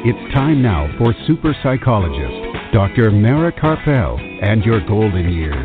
It's time now for super psychologist, Dr. Mara Karpel, and your golden years.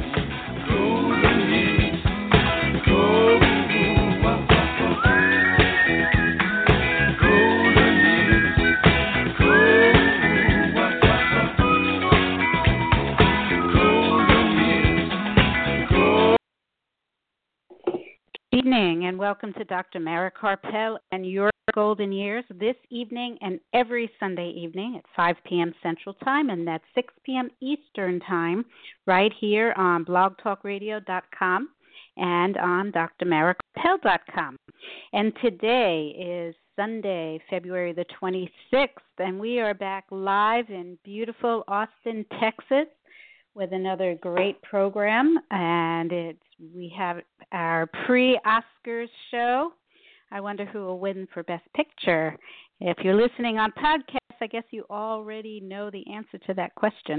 Good evening and welcome to Dr. Mara Karpel and your golden years this evening and every Sunday evening at 5 p.m. Central Time, and that's 6 p.m. Eastern Time right here on blogtalkradio.com and on drmarakarpel.com. And today is Sunday, February the 26th, and we are back live in beautiful Austin, Texas, with another great program, and we have our pre-Oscars show. I wonder who will win for Best Picture. If you're listening on podcast, I guess you already know the answer to that question.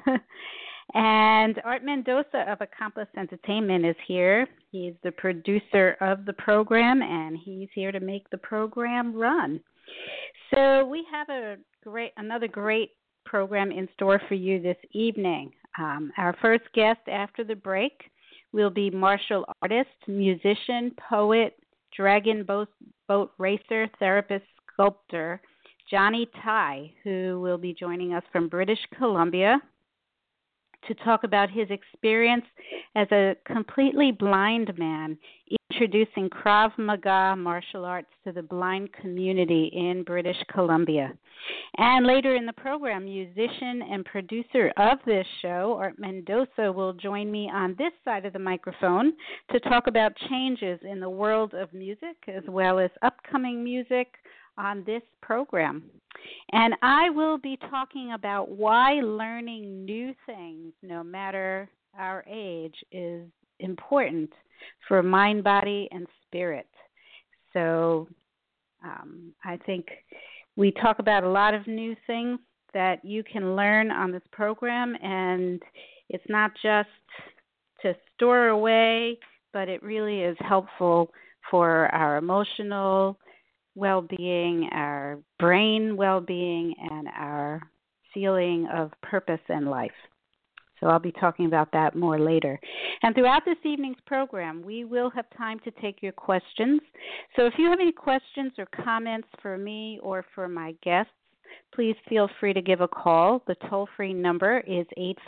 And Art Mendoza of Accomplice Entertainment is here. He's the producer of the program, and he's here to make the program run. So we have another great program in store for you this evening. Our first guest after the break will be martial artist, musician, poet, dragon boat racer, therapist, sculptor, Johnny Tai, who will be joining us from British Columbia to talk about his experience as a completely blind man, introducing Krav Maga martial arts to the blind community in British Columbia. And later in the program, musician and producer of this show, Art Mendoza, will join me on this side of the microphone to talk about changes in the world of music as well as upcoming music on this program. And I will be talking about why learning new things, no matter our age, is important for mind, body, and spirit. So I think we talk about a lot of new things that you can learn on this program, and it's not just to store away, but it really is helpful for our emotional well-being, our brain well-being, and our feeling of purpose in life. So I'll be talking about that more later. And throughout this evening's program, we will have time to take your questions. So if you have any questions or comments for me or for my guests, please feel free to give a call. The toll-free number is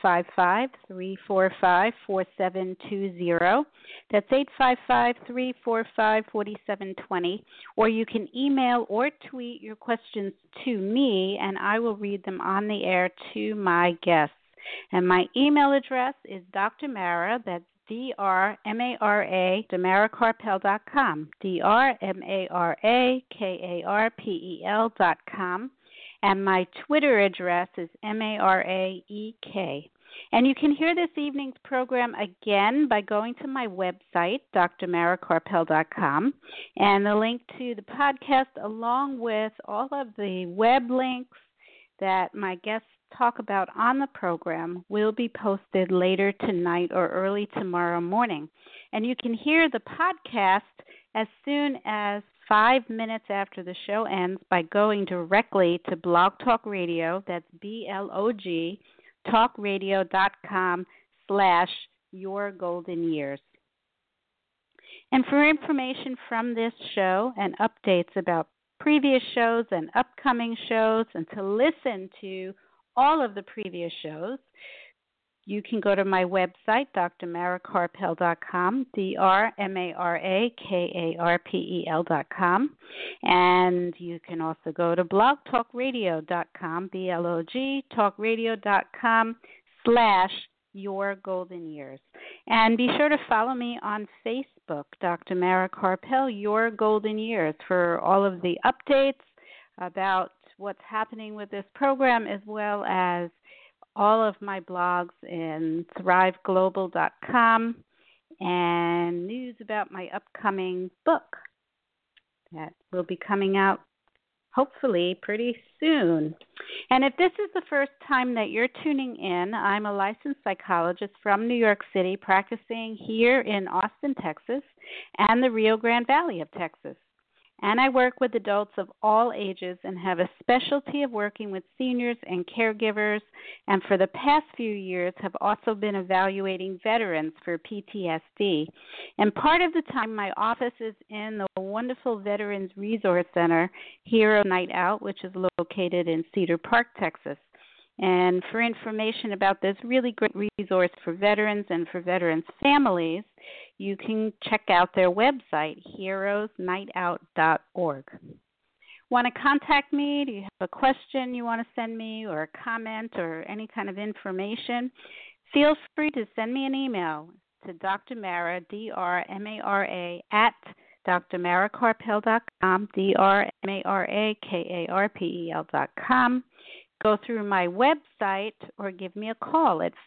855-345-4720. That's 855-345-4720. Or you can email or tweet your questions to me, and I will read them on the air to my guests. And my email address is drmara, that's D-R-M-A-R-A, marakarpel.com, DRMARAKARPEL.com. And my Twitter address is MARAEK. And you can hear this evening's program again by going to my website, drmarakarpel.com, and the link to the podcast along with all of the web links that my guests talk about on the program will be posted later tonight or early tomorrow morning. And you can hear the podcast as soon as 5 minutes after the show ends by going directly to Blog Talk Radio, that's BLOG, talkradio.com/yourgoldenyears. And for information from this show and updates about previous shows and upcoming shows, and to listen to all of the previous shows, you can go to my website, drmarakarpel.com, drmarakarpel.com, and you can also go to blogtalkradio.com, BLOG, talkradio.com/yourgoldenyears. And be sure to follow me on Facebook, Dr. Mara Karpel, Your Golden Years, for all of the updates about what's happening with this program, as well as all of my blogs in thriveglobal.com and news about my upcoming book that will be coming out hopefully pretty soon. And if this is the first time that you're tuning in, I'm a licensed psychologist from New York City, practicing here in Austin, Texas, and the Rio Grande Valley of Texas. and I work with adults of all ages and have a specialty of working with seniors and caregivers, and for the past few years have also been evaluating veterans for PTSD. And part of the time my office is in the wonderful Veterans Resource Center, Hero Night Out, which is located in Cedar Park, Texas. And for information about this really great resource for veterans and for veterans' families, you can check out their website, heroesnightout.org. Want to contact me? Do you have a question you want to send me or a comment or any kind of information? Feel free to send me an email to Dr. Mara, D-R-M-A-R-A, at drmarakarpel.com, drmarakarpel.com. Go through my website or give me a call at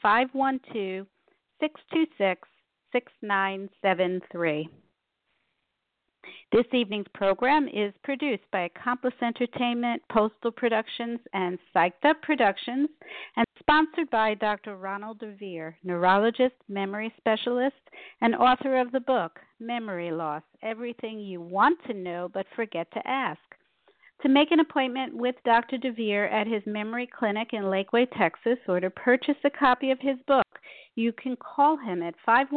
512-626-6973. This evening's program is produced by Accomplice Entertainment, Postal Productions, and Psyched Up Productions, and sponsored by Dr. Ronald DeVere, neurologist, memory specialist, and author of the book, Memory Loss, Everything You Want to Know But Forget to Ask. To make an appointment with Dr. DeVere at his memory clinic in Lakeway, Texas, or to purchase a copy of his book, you can call him at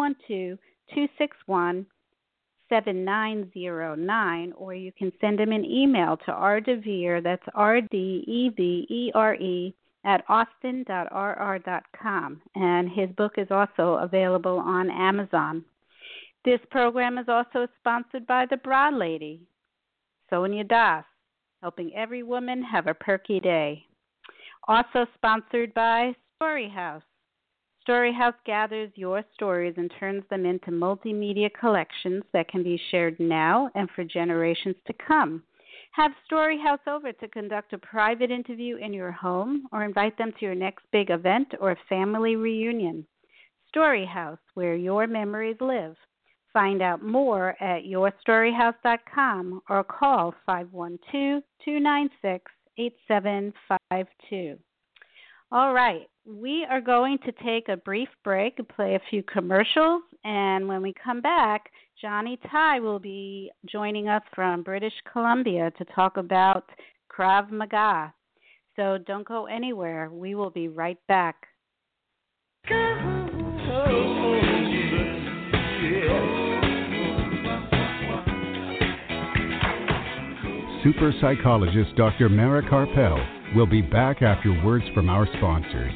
512-261-7909, or you can send him an email to rdevere, that's rdevere, at austin.rr.com. And his book is also available on Amazon. This program is also sponsored by the Bra Lady, Sonia Das, helping every woman have a perky day. Also sponsored by Storyhouse. Storyhouse gathers your stories and turns them into multimedia collections that can be shared now and for generations to come. Have Storyhouse over to conduct a private interview in your home or invite them to your next big event or family reunion. Storyhouse, where your memories live. Find out more at yourstoryhouse.com or call 512-296-8752. All right, we are going to take a brief break and play a few commercials, and when we come back, Johnny Tai will be joining us from British Columbia to talk about Krav Maga. So don't go anywhere. We will be right back. Super psychologist Dr. Mara Karpel will be back after words from our sponsors.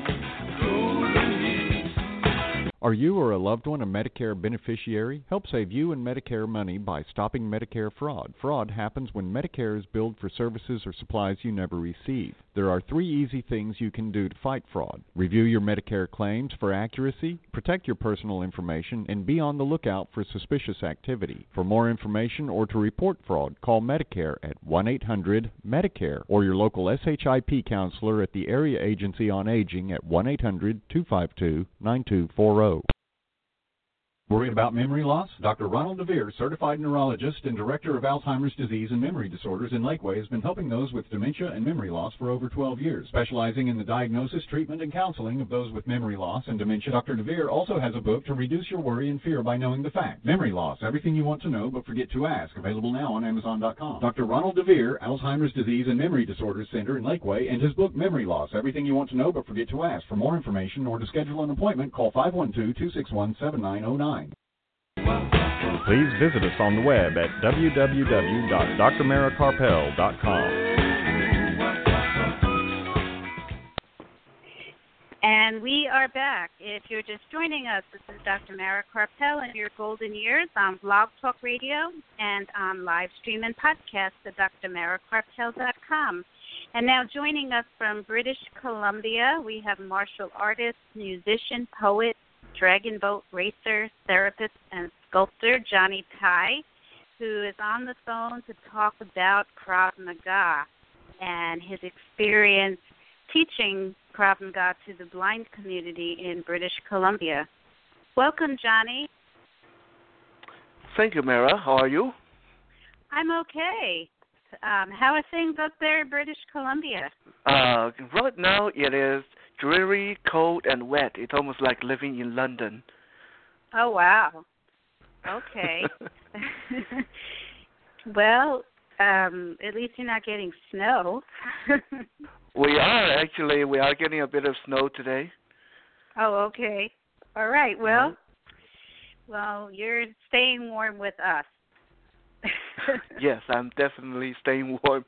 Are you or a loved one a Medicare beneficiary? Help save you and Medicare money by stopping Medicare fraud. Fraud happens when Medicare is billed for services or supplies you never receive. There are 3 easy things you can do to fight fraud. Review your Medicare claims for accuracy, protect your personal information, and be on the lookout for suspicious activity. For more information or to report fraud, call Medicare at 1-800-MEDICARE or your local SHIP counselor at the Area Agency on Aging at 1-800-252-9240. Worried about memory loss? Dr. Ronald DeVere, certified neurologist and director of Alzheimer's disease and memory disorders in Lakeway, has been helping those with dementia and memory loss for over 12 years. Specializing in the diagnosis, treatment, and counseling of those with memory loss and dementia, Dr. DeVere also has a book to reduce your worry and fear by knowing the fact. Memory Loss, Everything You Want to Know But Forget to Ask, available now on Amazon.com. Dr. Ronald DeVere, Alzheimer's disease and memory disorders center in Lakeway, and his book, Memory Loss, Everything You Want to Know But Forget to Ask. For more information or to schedule an appointment, call 512-261-7909. Please visit us on the web at www.drmarakarpel.com. And we are back. If you're just joining us, this is Dr. Mara Karpel in your golden years on Blog Talk Radio and on live stream and podcast at drmarakarpel.com. And now joining us from British Columbia, we have martial artist, musician, poet, dragon boat racer, therapist, and sculptor Johnny Tai, who is on the phone to talk about Krav Maga and his experience teaching Krav Maga to the blind community in British Columbia. Welcome, Johnny. Thank you, Mara. How are you? I'm okay. How are things up there in British Columbia? Right now it is dreary, cold, and wet. It's almost like living in London. Oh, wow. Okay. Well, at least you're not getting snow. We are getting a bit of snow today. Oh, okay. All right. Well, you're staying warm with us. Yes, I'm definitely staying warm.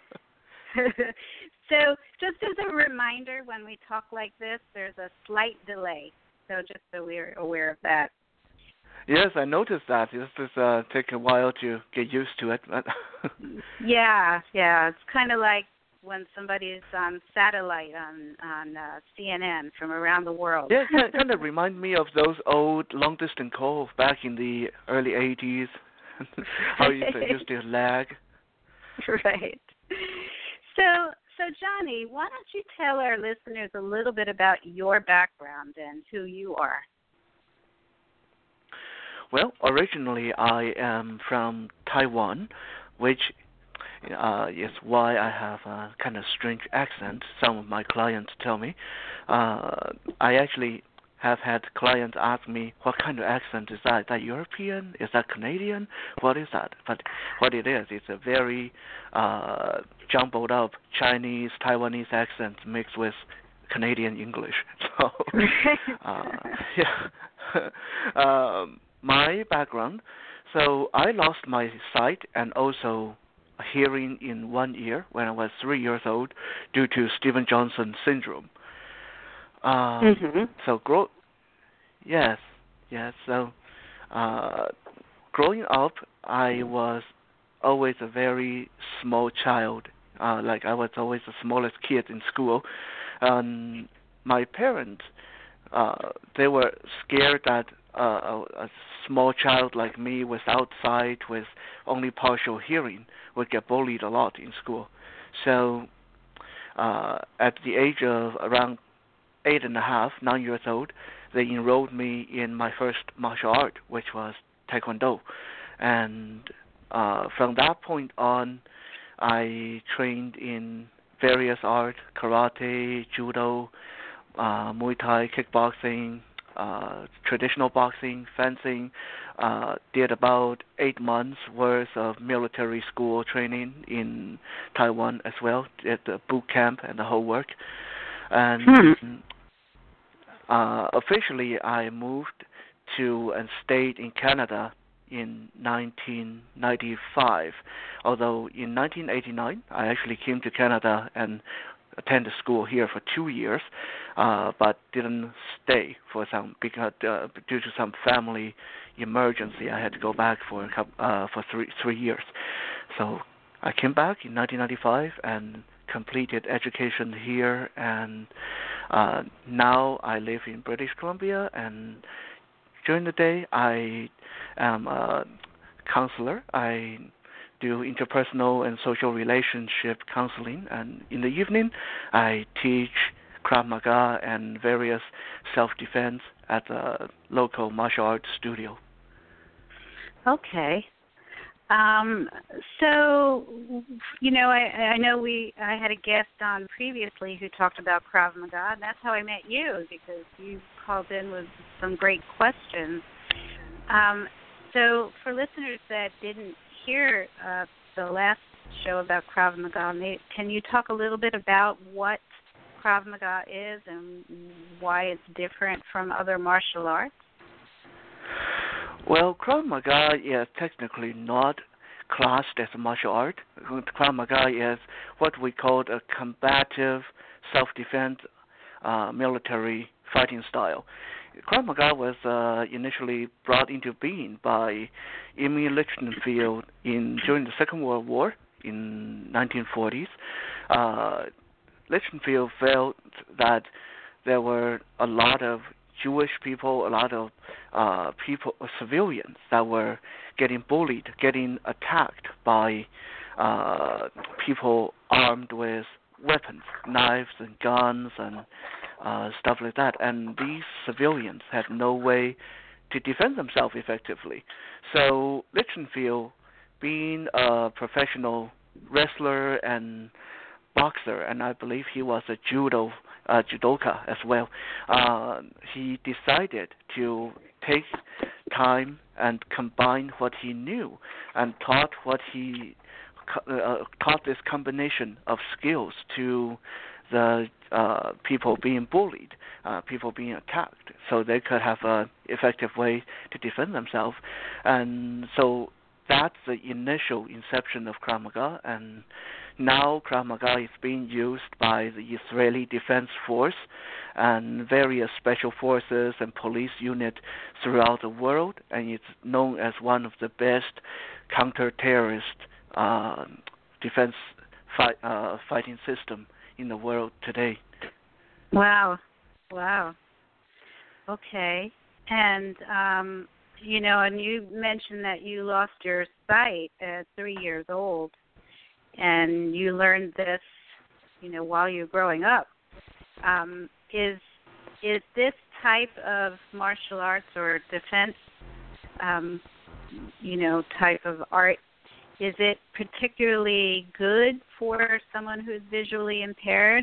So, just as a reminder, when we talk like this, there's a slight delay. So, just so we're aware of that. Yes, I noticed that. This is take a while to get used to it. Yeah. It's kind of like when somebody is on satellite on CNN from around the world. Yeah, it kind of remind me of those old long-distance calls back in the early 80s. How you used to lag. Right. So Johnny, why don't you tell our listeners a little bit about your background and who you are? Well, originally I am from Taiwan, which is why I have a kind of strange accent. Some of my clients tell me. I actually have had clients ask me, what kind of accent is that? Is that European? Is that Canadian? What is that? But what it is, it's a very jumbled up Chinese, Taiwanese accent mixed with Canadian English. So, my background, so I lost my sight and also hearing in 1 year when I was 3 years old due to Stevens-Johnson syndrome. So growing up, I was always a very small child. Like I was always the smallest kid in school. My parents, they were scared that a small child like me without sight, with only partial hearing, would get bullied a lot in school. So at the age of around 8.5, 9 years old, they enrolled me in my first martial art, which was Taekwondo. And from that point on, I trained in various arts, karate, judo, Muay Thai, kickboxing, traditional boxing, fencing, did about 8 months worth of military school training in Taiwan as well, at the boot camp and the whole work. And officially I moved to and stayed in Canada in 1995, although in 1989 I actually came to Canada and attended school here for 2 years, but didn't stay for some because due to some family emergency, I had to go back for three years. So I came back in 1995 and completed education here, and now I live in British Columbia. And during the day, I am a counselor. I do interpersonal and social relationship counseling, and in the evening I teach Krav Maga and various self-defense at a local martial arts studio. Okay. So, you know, I know I had a guest on previously who talked about Krav Maga, and that's how I met you, because you called in with some great questions. So for listeners that didn't hear the last show about Krav Maga, can you talk a little bit about what Krav Maga is and why it's different from other martial arts? Well, Krav Maga is technically not classed as a martial art. Krav Maga is what we call a combative self-defense military fighting style. Krav Maga was initially brought into being by Emil Lichtenfeld during the Second World War in 1940s. Lichtenfeld felt that there were a lot of Jewish people, a lot of civilians that were getting bullied, getting attacked by people armed with weapons, knives and guns and stuff like that. And these civilians had no way to defend themselves effectively. So Lichtenfeld, being a professional wrestler and boxer, and I believe he was a judoka as well, he decided to take time and combined what he knew and taught this combination of skills to the people being bullied, people being attacked, so they could have an effective way to defend themselves. And so that's the initial inception of Krav Maga, and now Krav Maga is being used by the Israeli Defense Force and various special forces and police units throughout the world, and it's known as one of the best counter-terrorist defense fighting system in the world today. Wow. Okay. And, and you mentioned that you lost your sight at 3 years old, and you learned this, while you were growing up. Is this type of martial arts or defense, type of art, is it particularly good for someone who's visually impaired?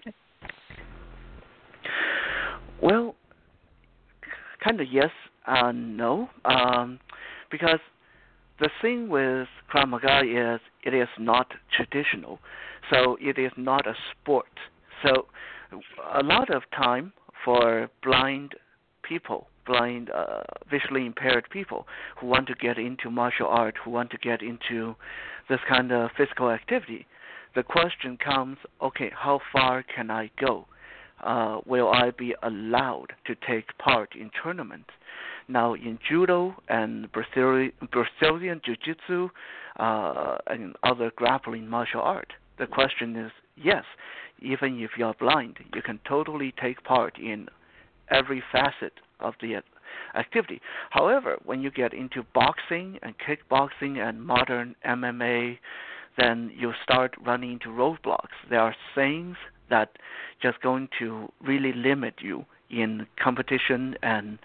Well, kind of yes and no, because the thing with Krav Maga is it is not traditional, so it is not a sport. So a lot of time for blind people, visually impaired people who want to get into martial art, who want to get into this kind of physical activity, the question comes, okay, how far can I go? Will I be allowed to take part in tournaments? Now, in judo and Brazilian jiu-jitsu and other grappling martial art, the question is, yes, even if you're blind, you can totally take part in every facet of the activity. However, when you get into boxing and kickboxing and modern MMA, then you start running into roadblocks. There are things that just going to really limit you in competition and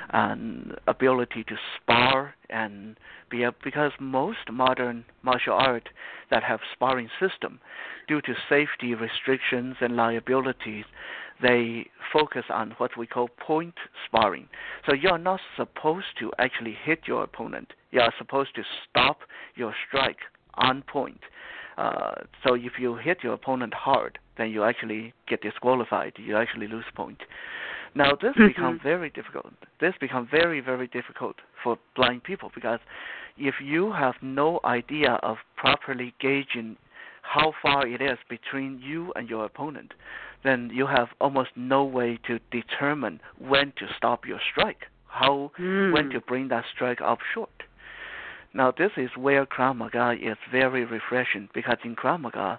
ability to spar and because most modern martial art that have sparring system, due to safety restrictions and liabilities, they focus on what we call point sparring. So you're not supposed to actually hit your opponent. You are supposed to stop your strike on point. So if you hit your opponent hard, then you actually get disqualified. You actually lose point. Now, this becomes very difficult. This becomes very, very difficult for blind people because if you have no idea of properly gauging how far it is between you and your opponent, then you have almost no way to determine when to stop your strike, when to bring that strike up short. Now, this is where Krav Maga is very refreshing because in Krav Maga,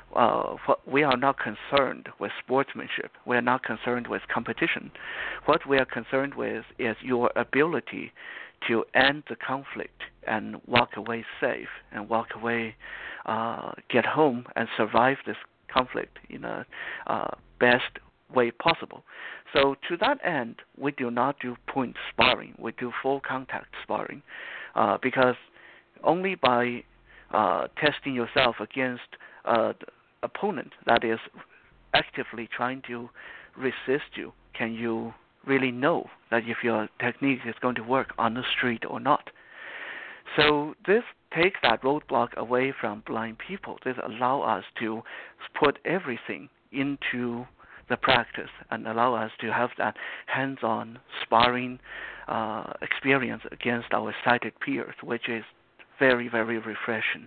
we are not concerned with sportsmanship. We are not concerned with competition. What we are concerned with is your ability to end the conflict and walk away safe and walk away, get home and survive this conflict in a best way possible. So to that end, we do not do point sparring. We do full contact sparring because only by testing yourself against the opponent that is actively trying to resist you can you really know that if your technique is going to work on the street or not. So this takes that roadblock away from blind people. This allows us to put everything into the practice and allow us to have that hands-on sparring experience against our sighted peers, which is very, very refreshing.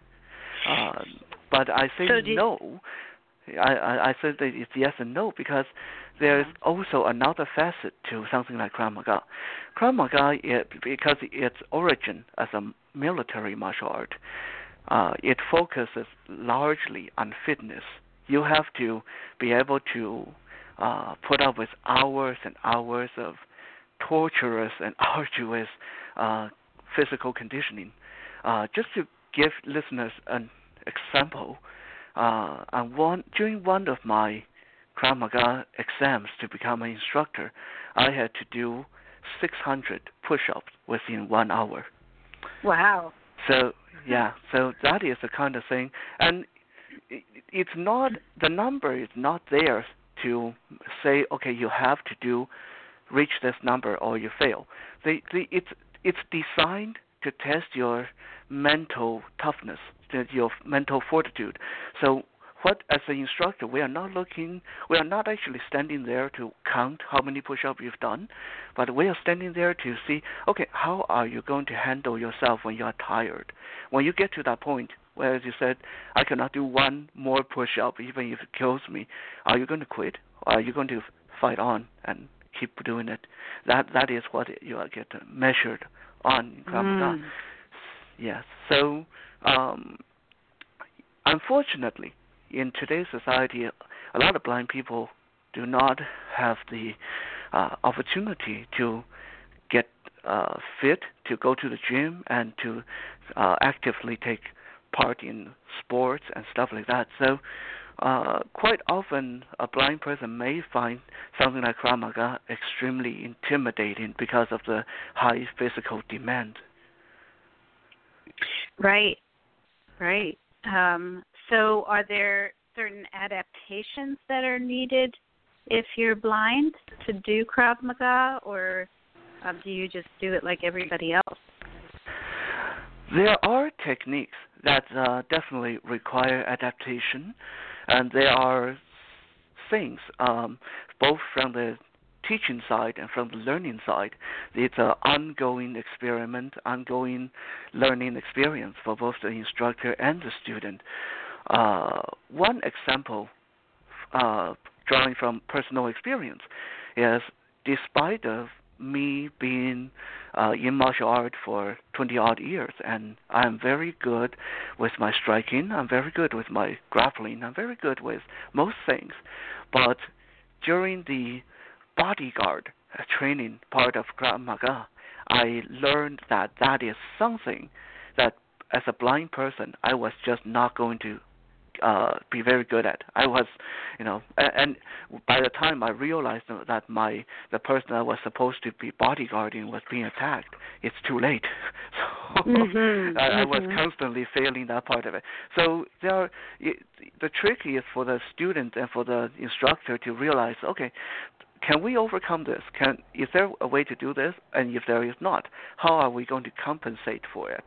But I say no. I said that it's yes and no because there's also another facet to something like Krav Maga. Krav Maga, because its origin as a military martial art, it focuses largely on fitness. You have to be able to put up with hours and hours of torturous and arduous physical conditioning. Just to give listeners an example, during one of my Krav Maga exams to become an instructor, I had to do 600 push-ups within 1 hour. Wow. So that is the kind of thing, and it's not, the number is not there to say, okay, you have to reach this number or you fail. It's it's designed to test your mental toughness, your mental fortitude. So as an instructor, we are not actually standing there to count how many push-ups you've done, but we are standing there to see, okay, how are you going to handle yourself when you are tired? When you get to that point where, as you said, I cannot do one more push-up even if it kills me, are you going to quit? Or are you going to fight on and keep doing it? That is what you get measured on in Krav Maga. Yes. So, unfortunately, in today's society, a lot of blind people do not have the opportunity to get fit, to go to the gym, and to actively take part in sports and stuff like that. So quite often a blind person may find something like Krav Maga extremely intimidating because of the high physical demand. Right. So are there certain adaptations that are needed if you're blind to do Krav Maga, or do you just do it like everybody else? There are techniques that definitely require adaptation, and there are things, both from the teaching side and from the learning side. It's an ongoing experiment, ongoing learning experience for both the instructor and the student. One example, drawing from personal experience, is despite of me being in martial art for 20-odd years, and I'm very good with my striking, I'm very good with my grappling, I'm very good with most things, but during the bodyguard training part of Krav Maga, I learned that is something that, as a blind person, I was just not going to be very good at. I was, and by the time I realized that the person I was supposed to be bodyguarding was being attacked, it's too late. So I was constantly failing that part of it. So the trick is for the student and for the instructor to realize, okay, can we overcome this? Is there a way to do this? And if there is not, how are we going to compensate for it?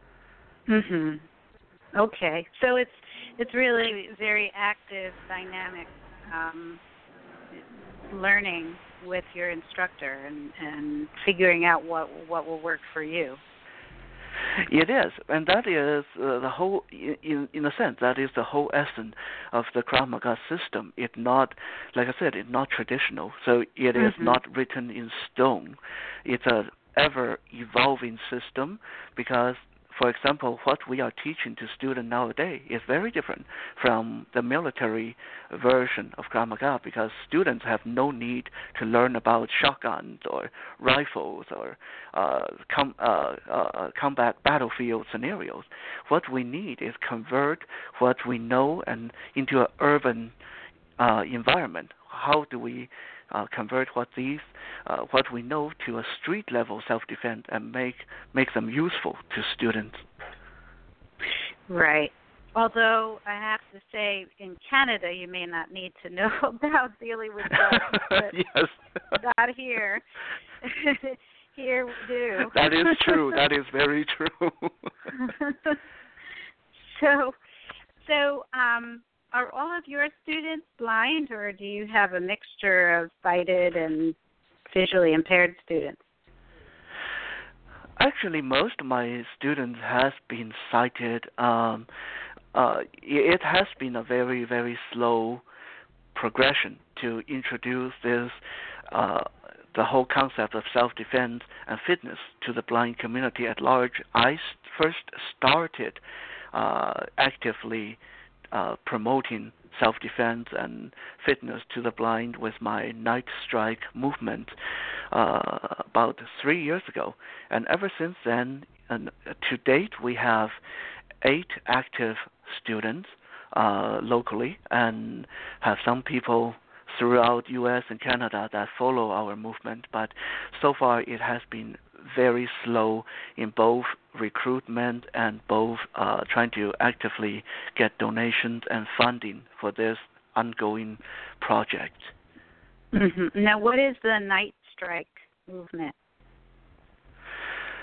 Okay, so it's really very active, dynamic learning with your instructor and figuring out what will work for you. It is, and that is the whole, in a sense, that is the whole essence of the Krav Maga system. It's not, like I said, it's not traditional, so it is not written in stone. It's a ever-evolving system because, for example, what we are teaching to students nowadays is very different from the military version of Krav Maga because students have no need to learn about shotguns or rifles or combat battlefield scenarios. What we need is convert what we know and into an urban environment. How do we convert what we know to a street level self-defense and make them useful to students? Right. Although I have to say, in Canada, you may not need to know about dealing with guns, but yes. not here. Here we do. That is true. That is very true. So, are all of your students blind, or do you have a mixture of sighted and visually impaired students? Actually, most of my students has been sighted. It has been a very, very slow progression to introduce this, the whole concept of self-defense and fitness to the blind community at large. I first started actively promoting self-defense and fitness to the blind with my Night Strike movement about 3 years ago. And ever since then, and to date, we have 8 active students locally and have some people throughout U.S. and Canada that follow our movement. But so far, it has been very slow in both recruitment and both trying to actively get donations and funding for this ongoing project. Now, what is the Night Strike movement?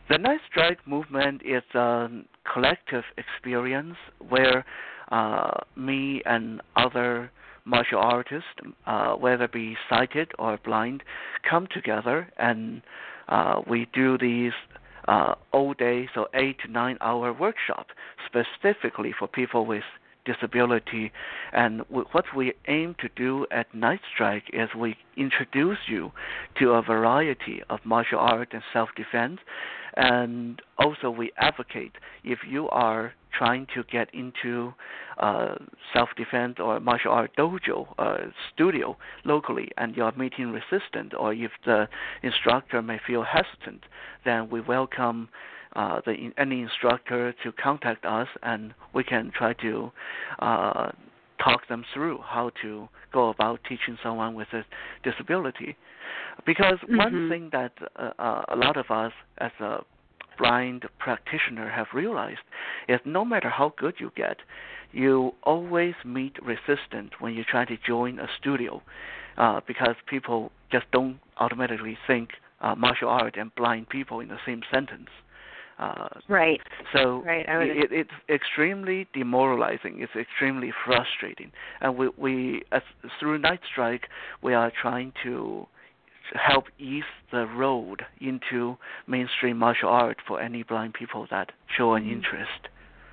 The Night Strike movement is a collective experience where me and other martial artists, whether be sighted or blind, come together and we do these all day, so 8 to 9 hour workshop specifically for people with disability. And what we aim to do at Night Strike is we introduce you to a variety of martial art and self-defense, and also we advocate if you are trying to get into self-defense or martial art dojo studio locally and you are meeting resistance, or if the instructor may feel hesitant, then we welcome any instructor to contact us, and we can try to talk them through how to go about teaching someone with a disability. Because one thing that a lot of us as a blind practitioner have realized is no matter how good you get, you always meet resistance when you try to join a studio, because people just don't automatically think martial art and blind people in the same sentence. Right. So it's extremely demoralizing. It's extremely frustrating. And we through Night Strike, we are trying to help ease the road into mainstream martial art for any blind people that show an interest.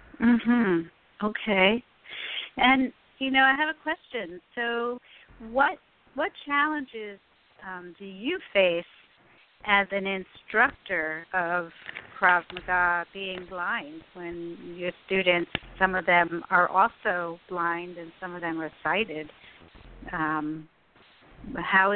Okay. And I have a question. So, what challenges do you face as an instructor of Krav Maga, being blind, when your students, some of them are also blind and some of them are sighted? How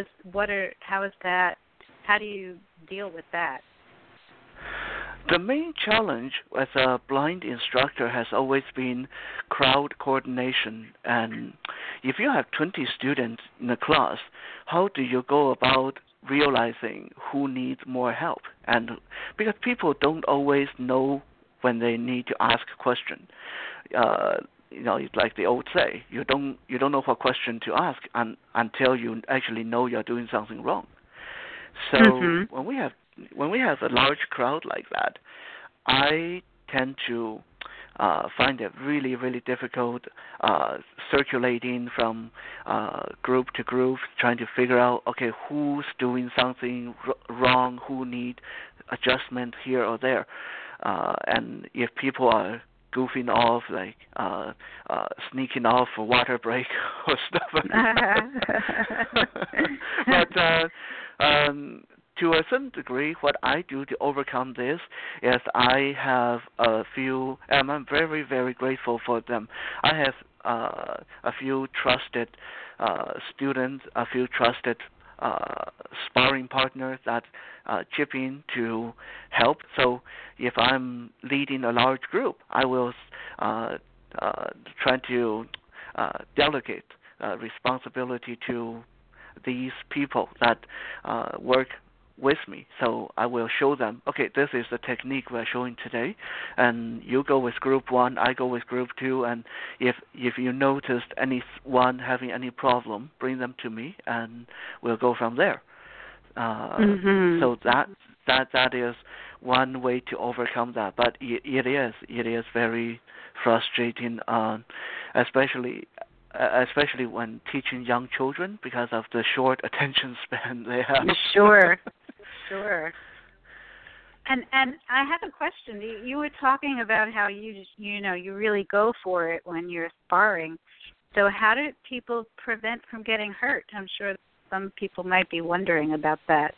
do you deal with that? The main challenge as a blind instructor has always been crowd coordination. And if you have 20 students in a class, how do you go about realizing who needs more help? And because people don't always know when they need to ask a question. Like the old say, you don't know what question to ask until you actually know you're doing something wrong. So when we have a large crowd like that, I tend to find it really, really difficult circulating from group to group, trying to figure out, okay, who's doing something wrong, who need adjustment here or there. And if people are goofing off, like sneaking off for water break or stuff like that. But to a certain degree, what I do to overcome this is I have a few, and I'm very, very grateful for them. I have a few trusted students, a few trusted sparring partners that chip in to help. So if I'm leading a large group, I will try to delegate responsibility to these people that work with me. So I will show them, okay, this is the technique we're showing today, and you go with group 1, I go with group 2, and if you noticed anyone having any problem, bring them to me, and we'll go from there. So that is one way to overcome that, but it is very frustrating, especially when teaching young children because of the short attention span they have. Sure. And I have a question. You were talking about how you really go for it when you're sparring. So how do people prevent from getting hurt? I'm sure some people might be wondering about that.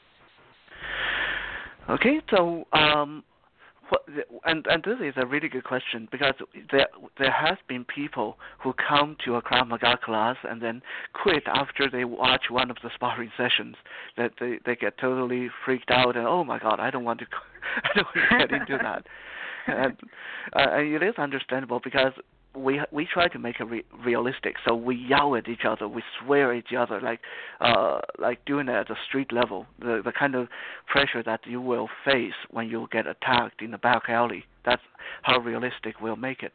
Okay, so and this is a really good question, because there has been people who come to a Krav Maga class and then quit after they watch one of the sparring sessions. That they get totally freaked out and, oh my God, I don't want to get into that. And it is understandable, because we try to make it realistic. So we yell at each other, we swear at each other, like doing it at the street level. The kind of pressure that you will face when you get attacked in the back alley. That's how realistic we'll make it.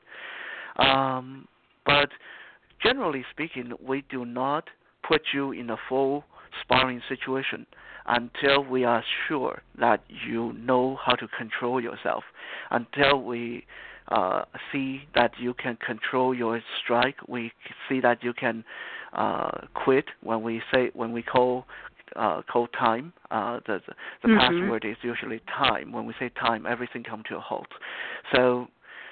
But generally speaking, we do not put you in a full sparring situation until we are sure that you know how to control yourself, until we see that you can control your strike, we see that you can quit when we call time. The password is usually time. When we say time, everything comes to a halt. So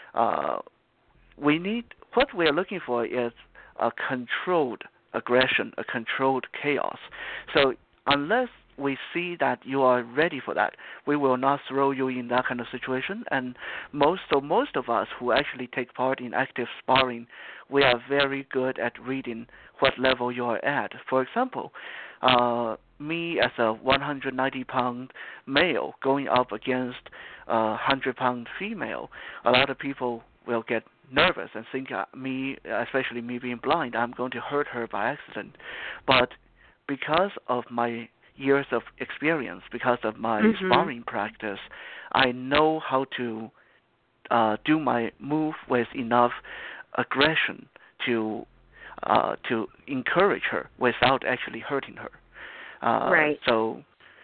what we are looking for is a controlled aggression, a controlled chaos. So unless we see that you are ready for that, we will not throw you in that kind of situation. And most of us who actually take part in active sparring, we are very good at reading what level you are at. For example, me as a 190-pound male going up against a 100-pound female, a lot of people will get nervous and think me, especially me being blind, I'm going to hurt her by accident. But because of my years of experience, because of my sparring practice, I know how to do my move with enough aggression to encourage her without actually hurting her. Right. So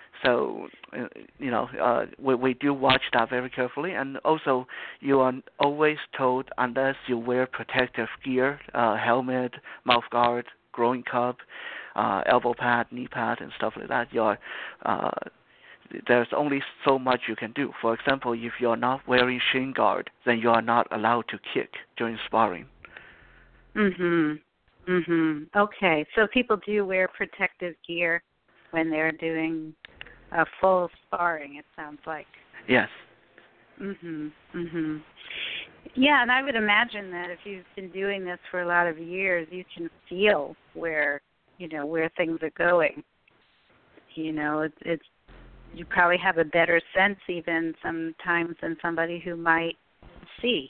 we do watch that very carefully, and also you are always told, unless you wear protective gear, helmet, mouth guard, groin cup, elbow pad, knee pad, and stuff like that, there's only so much you can do. For example, if you're not wearing shin guard, then you are not allowed to kick during sparring. Okay, so people do wear protective gear when they're doing a full sparring, it sounds like. Yes. Yeah, and I would imagine that if you've been doing this for a lot of years, you can feel where things are going. It's you probably have a better sense even sometimes than somebody who might see.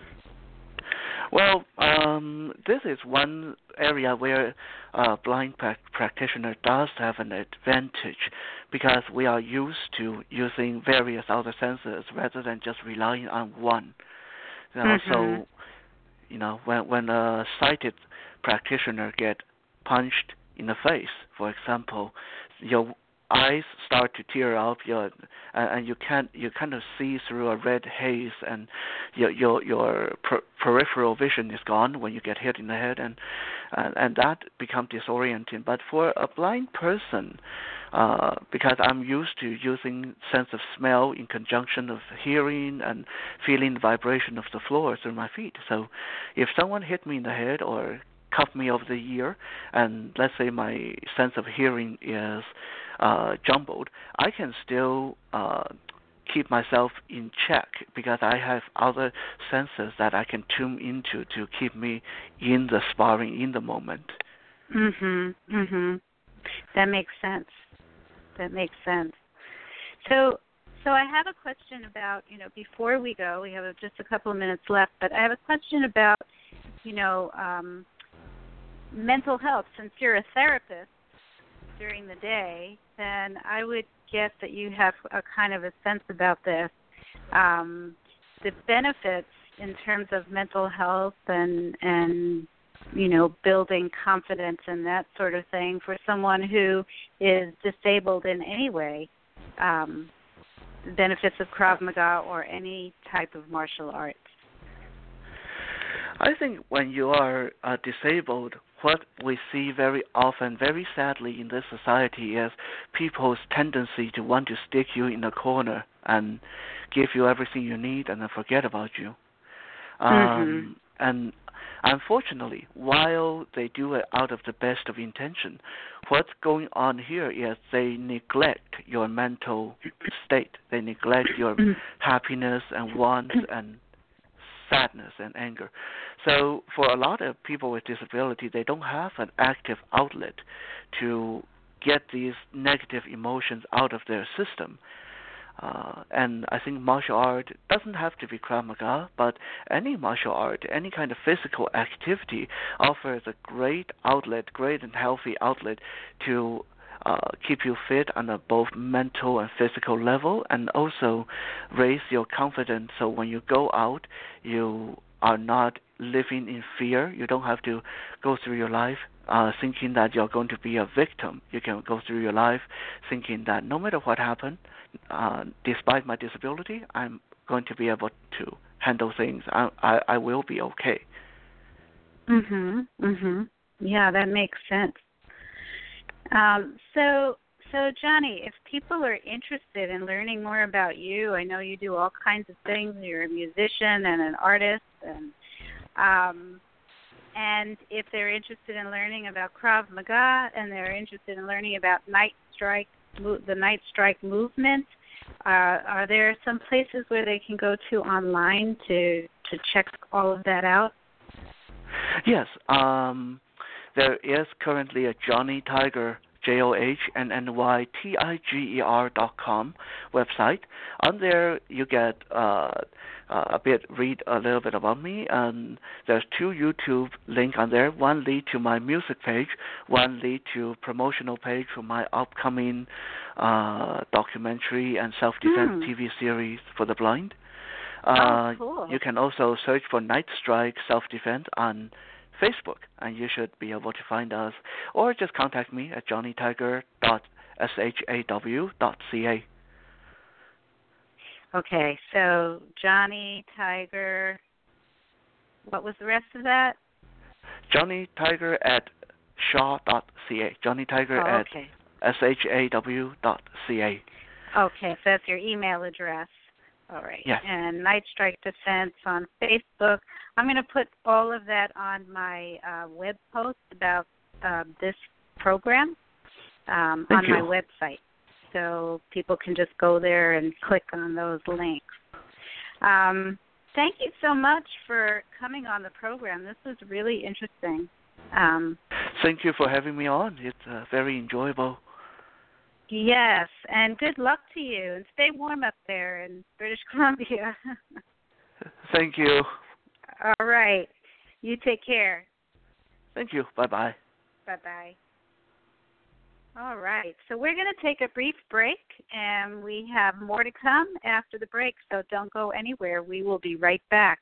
Well, this is one area where a blind practitioner does have an advantage, because we are used to using various other senses rather than just relying on one. So, when a sighted practitioner get punched in the face, for example, your eyes start to tear up, and you kind of see through a red haze, and your peripheral vision is gone when you get hit in the head, and that becomes disorienting. But for a blind person, because I'm used to using sense of smell in conjunction of hearing and feeling the vibration of the floor through my feet, so if someone hit me in the head or cuffed me over the ear, and let's say my sense of hearing is jumbled, I can still keep myself in check because I have other senses that I can tune into to keep me in the sparring, in the moment. That makes sense. So I have a question about, before we go, we have just a couple of minutes left, but I have a question about, mental health. Since you're a therapist during the day, then I would guess that you have a kind of a sense about this. The benefits in terms of mental health and building confidence and that sort of thing for someone who is disabled in any way, the benefits of Krav Maga or any type of martial arts. I think when you are disabled, what we see very often, very sadly in this society, is people's tendency to want to stick you in a corner and give you everything you need and then forget about you. And unfortunately, while they do it out of the best of intention, what's going on here is they neglect your mental state. They neglect your happiness and wants and sadness and anger. So for a lot of people with disability, they don't have an active outlet to get these negative emotions out of their system. And I think martial art doesn't have to be Krav Maga, but any martial art, any kind of physical activity offers a great outlet, great and healthy outlet to keep you fit on a both mental and physical level, and also raise your confidence so when you go out, you are not living in fear. You don't have to go through your life thinking that you're going to be a victim. You can go through your life thinking that no matter what happened, despite my disability, I'm going to be able to handle things. I will be okay. Yeah, that makes sense. So Johnny, if people are interested in learning more about you, I know you do all kinds of things. You're a musician and an artist, and if they're interested in learning about Krav Maga and they're interested in learning about the Night Strike movement, are there some places where they can go to online to check all of that out? Yes, there is currently a Johnny Tiger, JOHNNYTIGER.com website. On there, you get read a little bit about me, and there's 2 YouTube links on there. One lead to my music page, one lead to promotional page for my upcoming documentary and self-defense TV series for the blind. Cool. You can also search for Night Strike Self-Defense on Facebook, and you should be able to find us, or just contact me at johnnytiger.shaw.ca. Okay, so Johnny Tiger, what was the rest of that? Johnny Tiger at shaw.ca. Johnny Tiger at shaw.ca. Okay, so that's your email address. All right. Yes. And Night Strike Defense on Facebook. I'm going to put all of that on my web post about this program on my website. So people can just go there and click on those links. Thank you so much for coming on the program. This was really interesting. Thank you for having me on. It's very enjoyable. Yes, and good luck to you, and stay warm up there in British Columbia. Thank you. All right. You take care. Thank you. Bye-bye. Bye-bye. All right. So we're going to take a brief break, and we have more to come after the break, so don't go anywhere. We will be right back.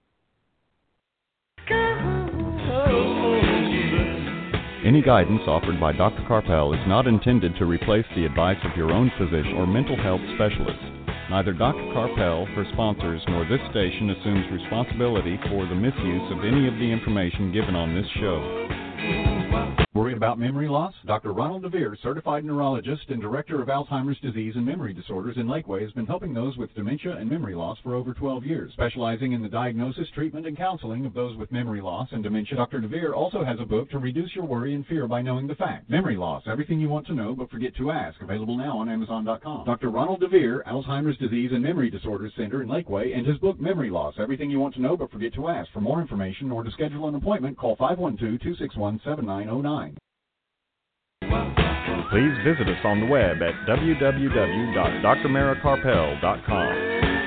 Any guidance offered by Dr. Karpel is not intended to replace the advice of your own physician or mental health specialist. Neither Dr. Karpel, her sponsors, nor this station assumes responsibility for the misuse of any of the information given on this show. Worried about memory loss? Dr. Ronald DeVere, certified neurologist and director of Alzheimer's disease and memory disorders in Lakeway, has been helping those with dementia and memory loss for over 12 years. Specializing in the diagnosis, treatment, and counseling of those with memory loss and dementia, Dr. DeVere also has a book to reduce your worry and fear by knowing the facts. Memory Loss, Everything You Want to Know But Forget to Ask, available now on Amazon.com. Dr. Ronald DeVere, Alzheimer's disease and memory disorders center in Lakeway, and his book, Memory Loss, Everything You Want to Know But Forget to Ask. For more information or to schedule an appointment, call 512-261-7909. Please visit us on the web at www.drmarakarpel.com.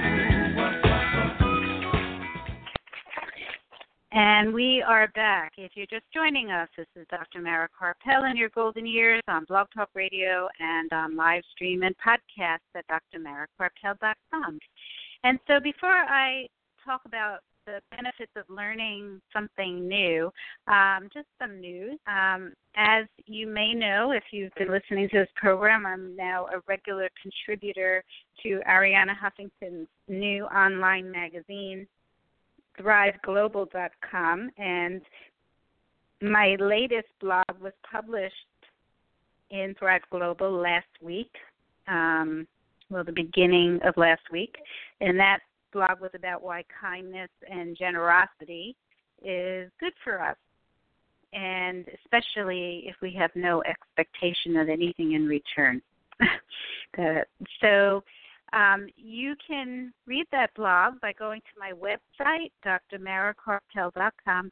And we are back. If you're just joining us, this is Dr. Mara Karpel in your golden years on Blog Talk Radio and on live stream and podcast at drmarakarpel.com. And so before I talk about the benefits of learning something new, just some news. As you may know, if you've been listening to this program, I'm now a regular contributor to Arianna Huffington's new online magazine, ThriveGlobal.com, and my latest blog was published in Thrive Global last week, the beginning of last week, and that blog was about why kindness and generosity is good for us, and especially if we have no expectation of anything in return. So you can read that blog by going to my website, drmarakarpel.com,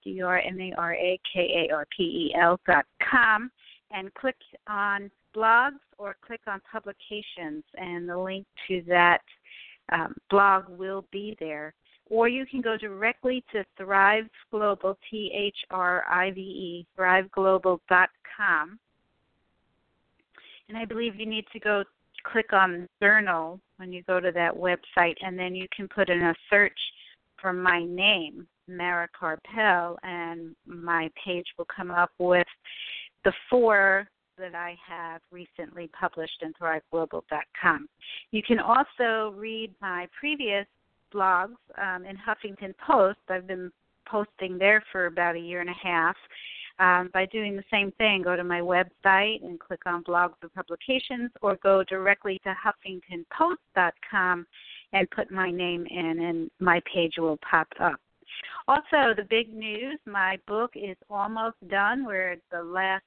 drmarakarpel.com, and click on blogs or click on publications, and the link to that blog will be there. Or you can go directly to Thrive Global, THRIVE, ThriveGlobal.com. And I believe you need to go click on Journal when you go to that website, and then you can put in a search for my name, Mara Karpel, and my page will come up with the 4 that I have recently published in ThriveGlobal.com. You can also read my previous blogs in Huffington Post. I've been posting there for about a year and a half. By doing the same thing, go to my website and click on blogs or publications, or go directly to HuffingtonPost.com and put my name in, and my page will pop up. Also, the big news, my book is almost done. We're at the last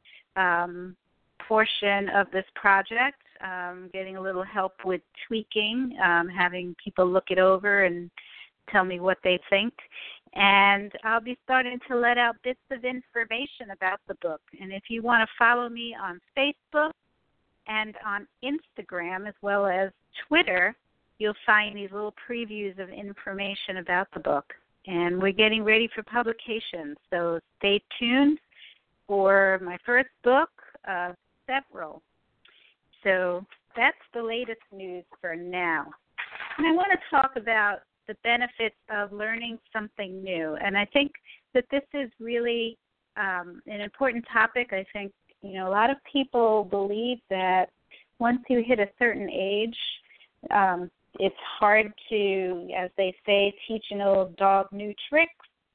portion of this project, getting a little help with tweaking, having people look it over and tell me what they think. And I'll be starting to let out bits of information about the book. And if you want to follow me on Facebook and on Instagram as well as Twitter, you'll find these little previews of information about the book. And we're getting ready for publication, so stay tuned for my first book, several. So that's the latest news for now. And I want to talk about the benefits of learning something new. And I think that this is really an important topic. I think, a lot of people believe that once you hit a certain age, it's hard to, as they say, teach an old dog new tricks.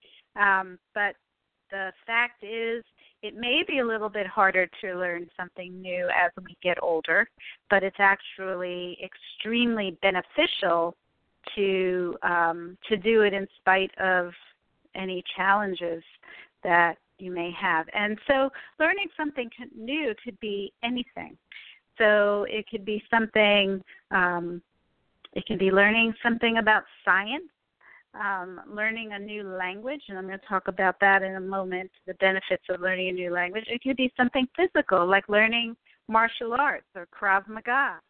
But the fact is, it may be a little bit harder to learn something new as we get older, but it's actually extremely beneficial to do it in spite of any challenges that you may have. And so learning something new could be anything. So it could be something, it can be learning something about science, learning a new language, and I'm going to talk about that in a moment, the benefits of learning a new language. It could be something physical, like learning martial arts or Krav Maga.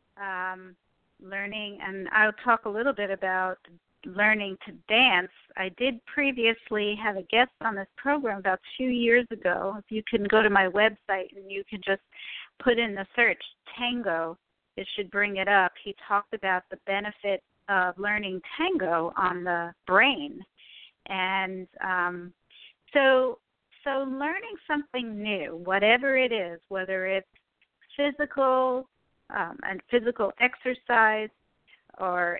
Learning, and I'll talk a little bit about learning to dance. I did previously have a guest on this program about 2 years ago. If you can go to my website and you can just put in the search tango, it should bring it up. He talked about the benefit of learning tango on the brain. And so learning something new, whatever it is, whether it's physical, and physical exercise, or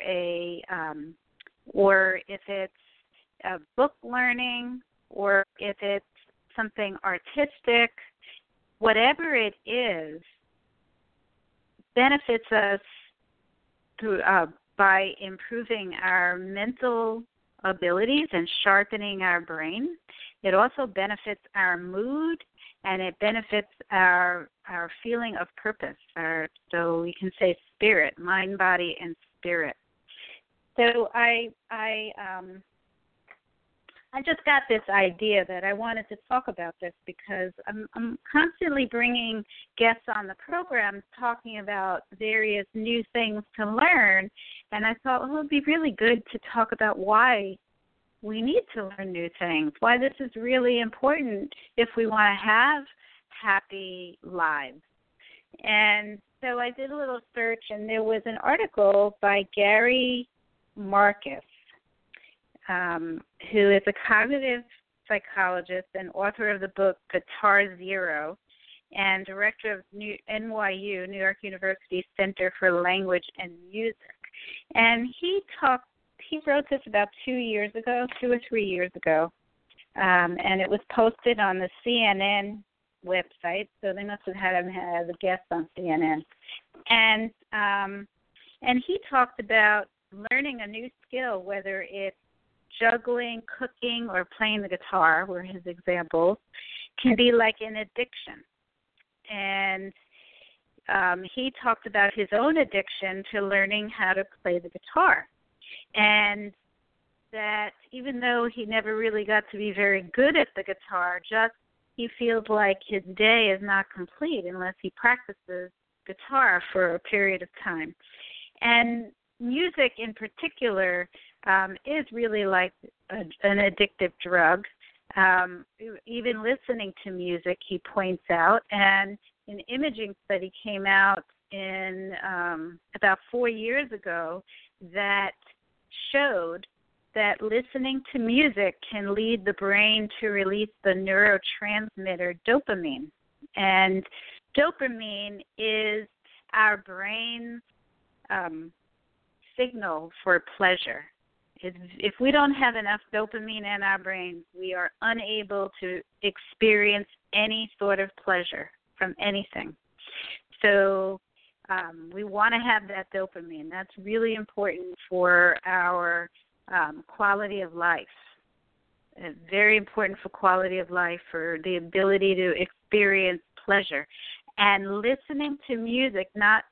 or if it's book learning, or if it's something artistic, whatever it is, benefits us through, by improving our mental abilities and sharpening our brain. It also benefits our mood, and it benefits our feeling of purpose, so we can say spirit, mind, body, and spirit. So I just got this idea that I wanted to talk about this because I'm constantly bringing guests on the program talking about various new things to learn, and I thought, well, it would be really good to talk about why we need to learn new things, why this is really important if we want to have happy lives. And so I did a little search, and there was an article by Gary Marcus, who is a cognitive psychologist and author of the book Guitar Zero, and director of NYU, New York University Center for Language and Music. And he wrote this about 2 or 3 years ago, and it was posted on the CNN website, so they must have had him as a guest on CNN. And he talked about learning a new skill, whether it's juggling, cooking, or playing the guitar, were his examples, can be like an addiction. And he talked about his own addiction to learning how to play the guitar. And that even though he never really got to be very good at the guitar, just he feels like his day is not complete unless he practices guitar for a period of time. And music in particular is really like an addictive drug. Even listening to music, he points out, and an imaging study came out in about 4 years ago that showed that listening to music can lead the brain to release the neurotransmitter dopamine. And dopamine is our brain's signal for pleasure. If we don't have enough dopamine in our brains, we are unable to experience any sort of pleasure from anything. So we want to have that dopamine. That's really important for our quality of life. Very important for quality of life, for the ability to experience pleasure. And listening to music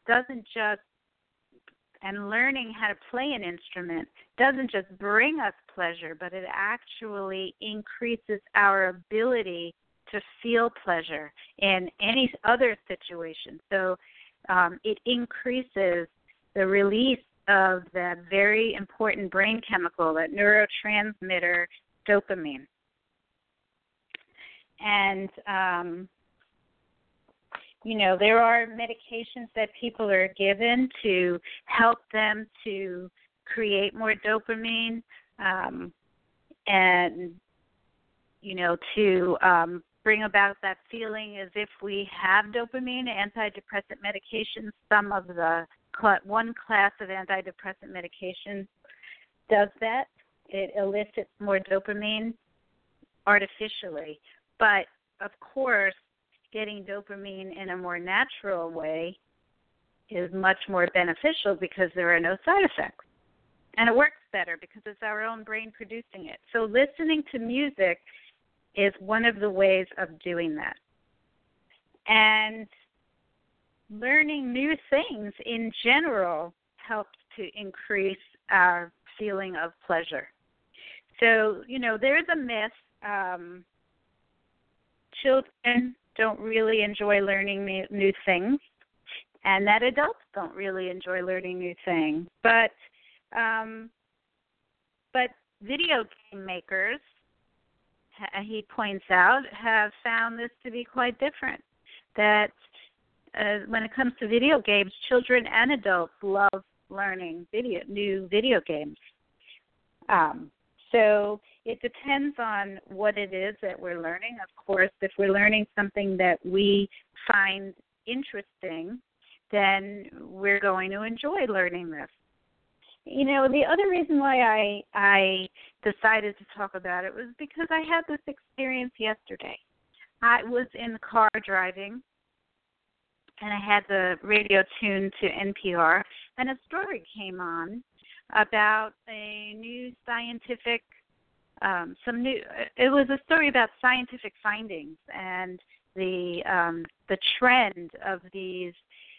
and learning how to play an instrument doesn't just bring us pleasure, but it actually increases our ability to feel pleasure in any other situation. So it increases the release of that very important brain chemical, that neurotransmitter dopamine. And there are medications that people are given to help them to create more dopamine and, to bring about that feeling as if we have dopamine. Antidepressant medications, some of the one class of antidepressant medications does that. It elicits more dopamine artificially. But, of course, getting dopamine in a more natural way is much more beneficial because there are no side effects. And it works better because it's our own brain producing it. So listening to music is one of the ways of doing that. And learning new things in general helps to increase our feeling of pleasure. So, there's a myth. Children don't really enjoy learning new things, and that adults don't really enjoy learning new things. But video game makers, he points out, have found this to be quite different. That when it comes to video games, children and adults love learning new video games. So it depends on what it is that we're learning. Of course, if we're learning something that we find interesting, then we're going to enjoy learning this. The other reason why I decided to talk about it was because I had this experience yesterday. I was in the car driving, and I had the radio tuned to NPR, and a story came on about a new scientific, it was a story about scientific findings and the trend of these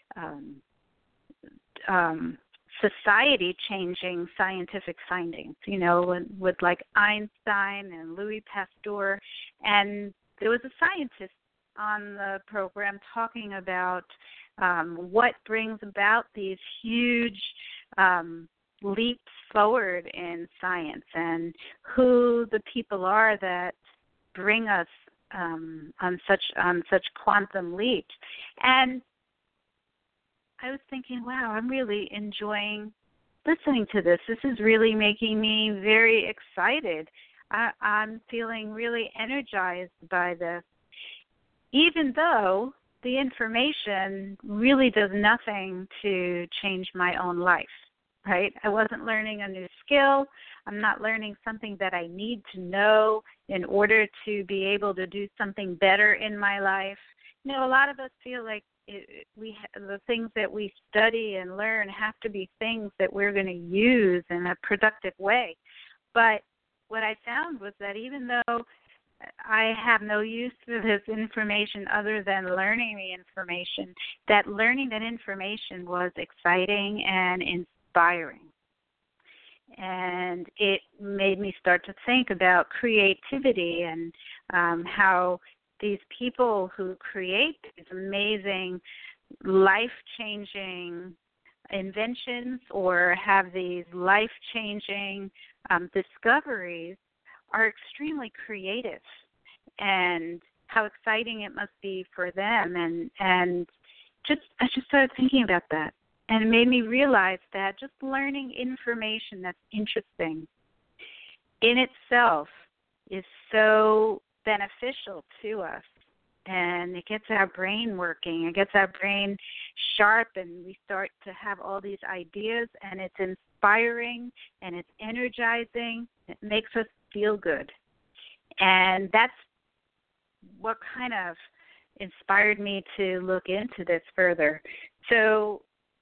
society-changing scientific findings, with like Einstein and Louis Pasteur. And there was a scientist on the program talking about what brings about these huge leaps forward in science and who the people are that bring us on such quantum leaps. And I was thinking, wow, I'm really enjoying listening to this. This is really making me very excited. I'm feeling really energized by this, even though the information really does nothing to change my own life, right? I wasn't learning a new skill. I'm not learning something that I need to know in order to be able to do something better in my life. A lot of us feel like the things that we study and learn have to be things that we're going to use in a productive way. But what I found was that even though I have no use for this information other than learning the information, that learning that information was exciting and inspiring. And it made me start to think about creativity and how these people who create these amazing life-changing inventions or have these life-changing discoveries are extremely creative, and how exciting it must be for them. And I just started thinking about that, and it made me realize that just learning information that's interesting in itself is so beneficial to us. And it gets our brain working. It gets our brain sharp, and we start to have all these ideas, and it's inspiring, and it's energizing. It makes us feel good. And that's what kind of inspired me to look into this further. So,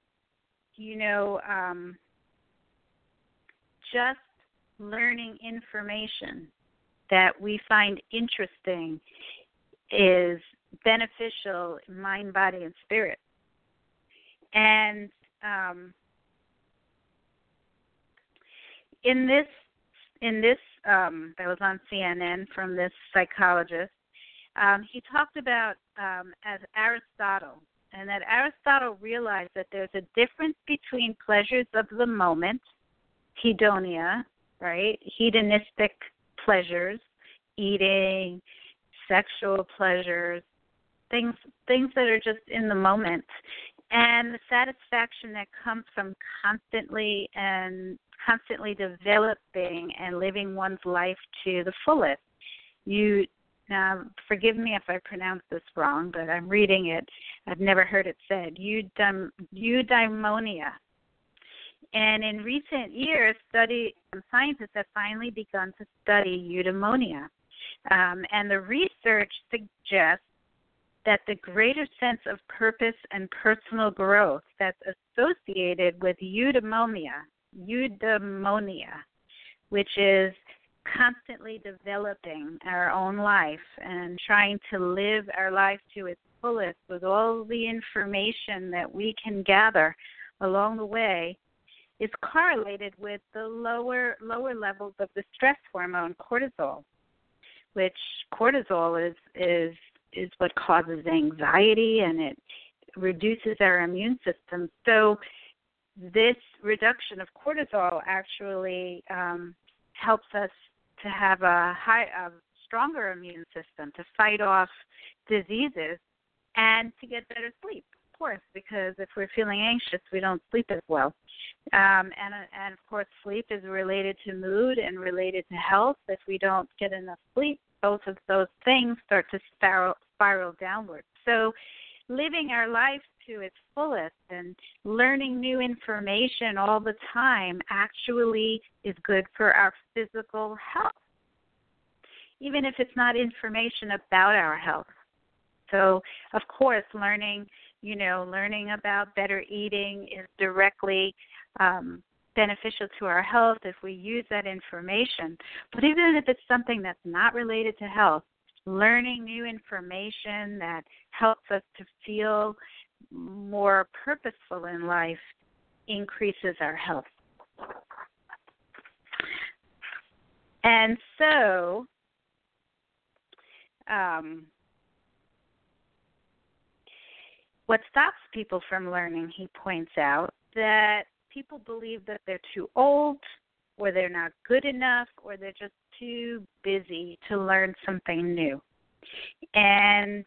just learning information that we find interesting is beneficial in mind, body, and spirit. And in this that was on CNN from this psychologist, he talked about as Aristotle, and that Aristotle realized that there's a difference between pleasures of the moment, hedonia, right, hedonistic pleasures, eating, sexual pleasures, things that are just in the moment, and the satisfaction that comes from constantly developing and living one's life to the fullest. Now, forgive me if I pronounce this wrong, but I'm reading it. I've never heard it said. Eudaimonia. And in recent years, scientists have finally begun to study eudaimonia. And the research suggests that the greater sense of purpose and personal growth that's associated with eudaimonia, which is constantly developing our own life and trying to live our life to its fullest with all the information that we can gather along the way, is correlated with the lower levels of the stress hormone cortisol, which cortisol is what causes anxiety, and it reduces our immune system. So this reduction of cortisol actually helps us to have a stronger immune system to fight off diseases and to get better sleep, of course, because if we're feeling anxious, we don't sleep as well. And of course, sleep is related to mood and related to health. If we don't get enough sleep, both of those things start to spiral downward. So living our life to its fullest and learning new information all the time actually is good for our physical health, even if it's not information about our health. So, of course, learning about better eating is directly beneficial to our health if we use that information. But even if it's something that's not related to health, learning new information that helps us to feel more purposeful in life increases our health. And so, what stops people from learning, he points out, that people believe that they're too old, or they're not good enough, or they're just too busy to learn something new. And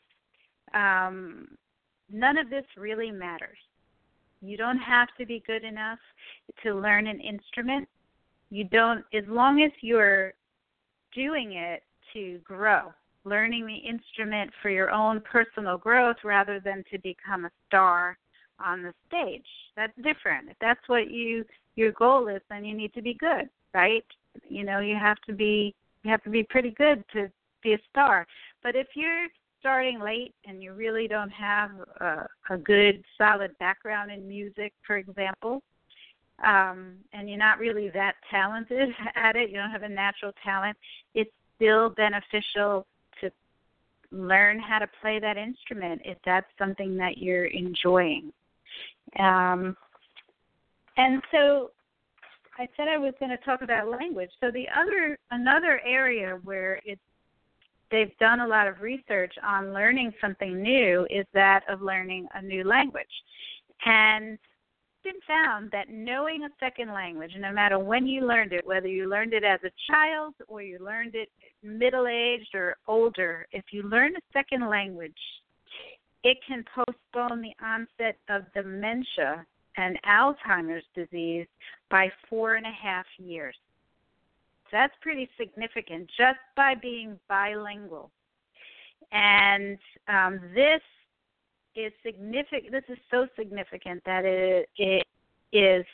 none of this really matters. You don't have to be good enough to learn an instrument. As long as you're doing it to grow, learning the instrument for your own personal growth rather than to become a star on the stage. That's different. If that's what your goal is, then you need to be good, right? You have to be pretty good to be a star. But if you're starting late and you really don't have a good, solid background in music, for example, and you're not really that talented at it, you don't have a natural talent, it's still beneficial to learn how to play that instrument if that's something that you're enjoying. And so I said I was going to talk about language. So another area where they've done a lot of research on learning something new is that of learning a new language. And it's been found that knowing a second language, no matter when you learned it, whether you learned it as a child or you learned it middle-aged or older, if you learn a second language, it can postpone the onset of dementia and Alzheimer's disease by 4.5 years. That's pretty significant just by being bilingual. And this is significant. This is so significant that it is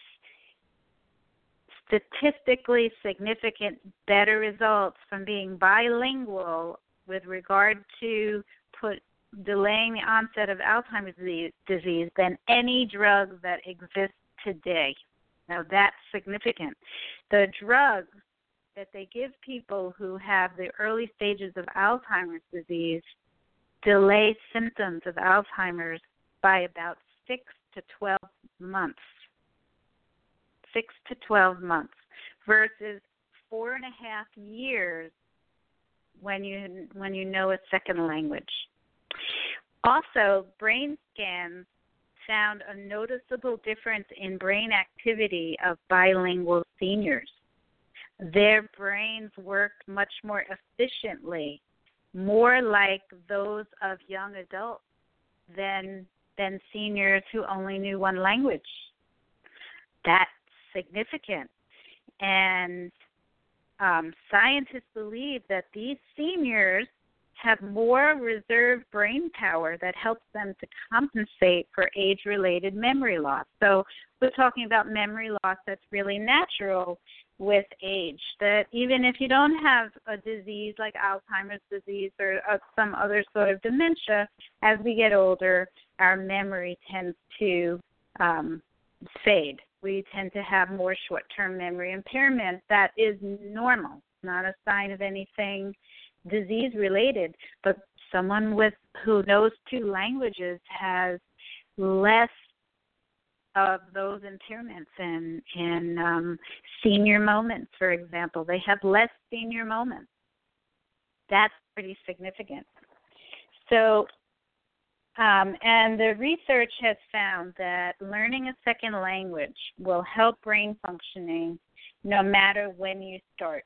statistically significant better results from being bilingual with regard to delaying the onset of Alzheimer's disease than any drug that exists today. Now, that's significant. The drugs that they give people who have the early stages of Alzheimer's disease delay symptoms of Alzheimer's by about 6 to 12 months. 6 to 12 months versus 4.5 years when you know a second language. Also, brain scans found a noticeable difference in brain activity of bilingual seniors. Their brains worked much more efficiently, more like those of young adults than seniors who only knew one language. That's significant. And scientists believe that these seniors have more reserve brain power that helps them to compensate for age-related memory loss. So we're talking about memory loss that's really natural with age, that even if you don't have a disease like Alzheimer's disease or some other sort of dementia, as we get older, our memory tends to fade. We tend to have more short-term memory impairment. That is normal, not a sign of anything disease-related, but someone who knows 2 languages has less of those impairments in senior moments, for example. They have less senior moments. That's pretty significant. So, and the research has found that learning a second language will help brain functioning no matter when you start.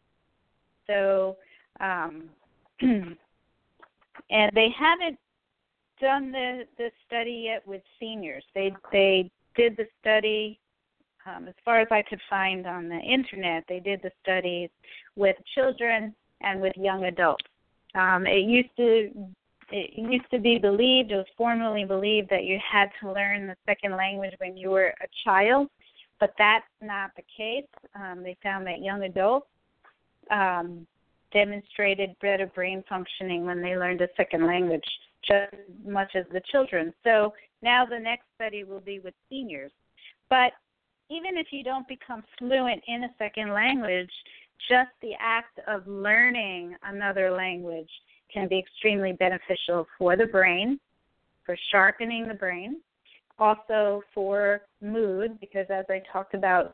So, and they haven't done the study yet with seniors. They did the study, as far as I could find on the internet, they did the studies with children and with young adults. It used to be believed, it was formerly believed that you had to learn the second language when you were a child, but that's not the case. They found that young adults demonstrated better brain functioning when they learned a second language, just as much as the children. So now the next study will be with seniors. But even if you don't become fluent in a second language, just the act of learning another language can be extremely beneficial for the brain, for sharpening the brain, also for mood, because as I talked about,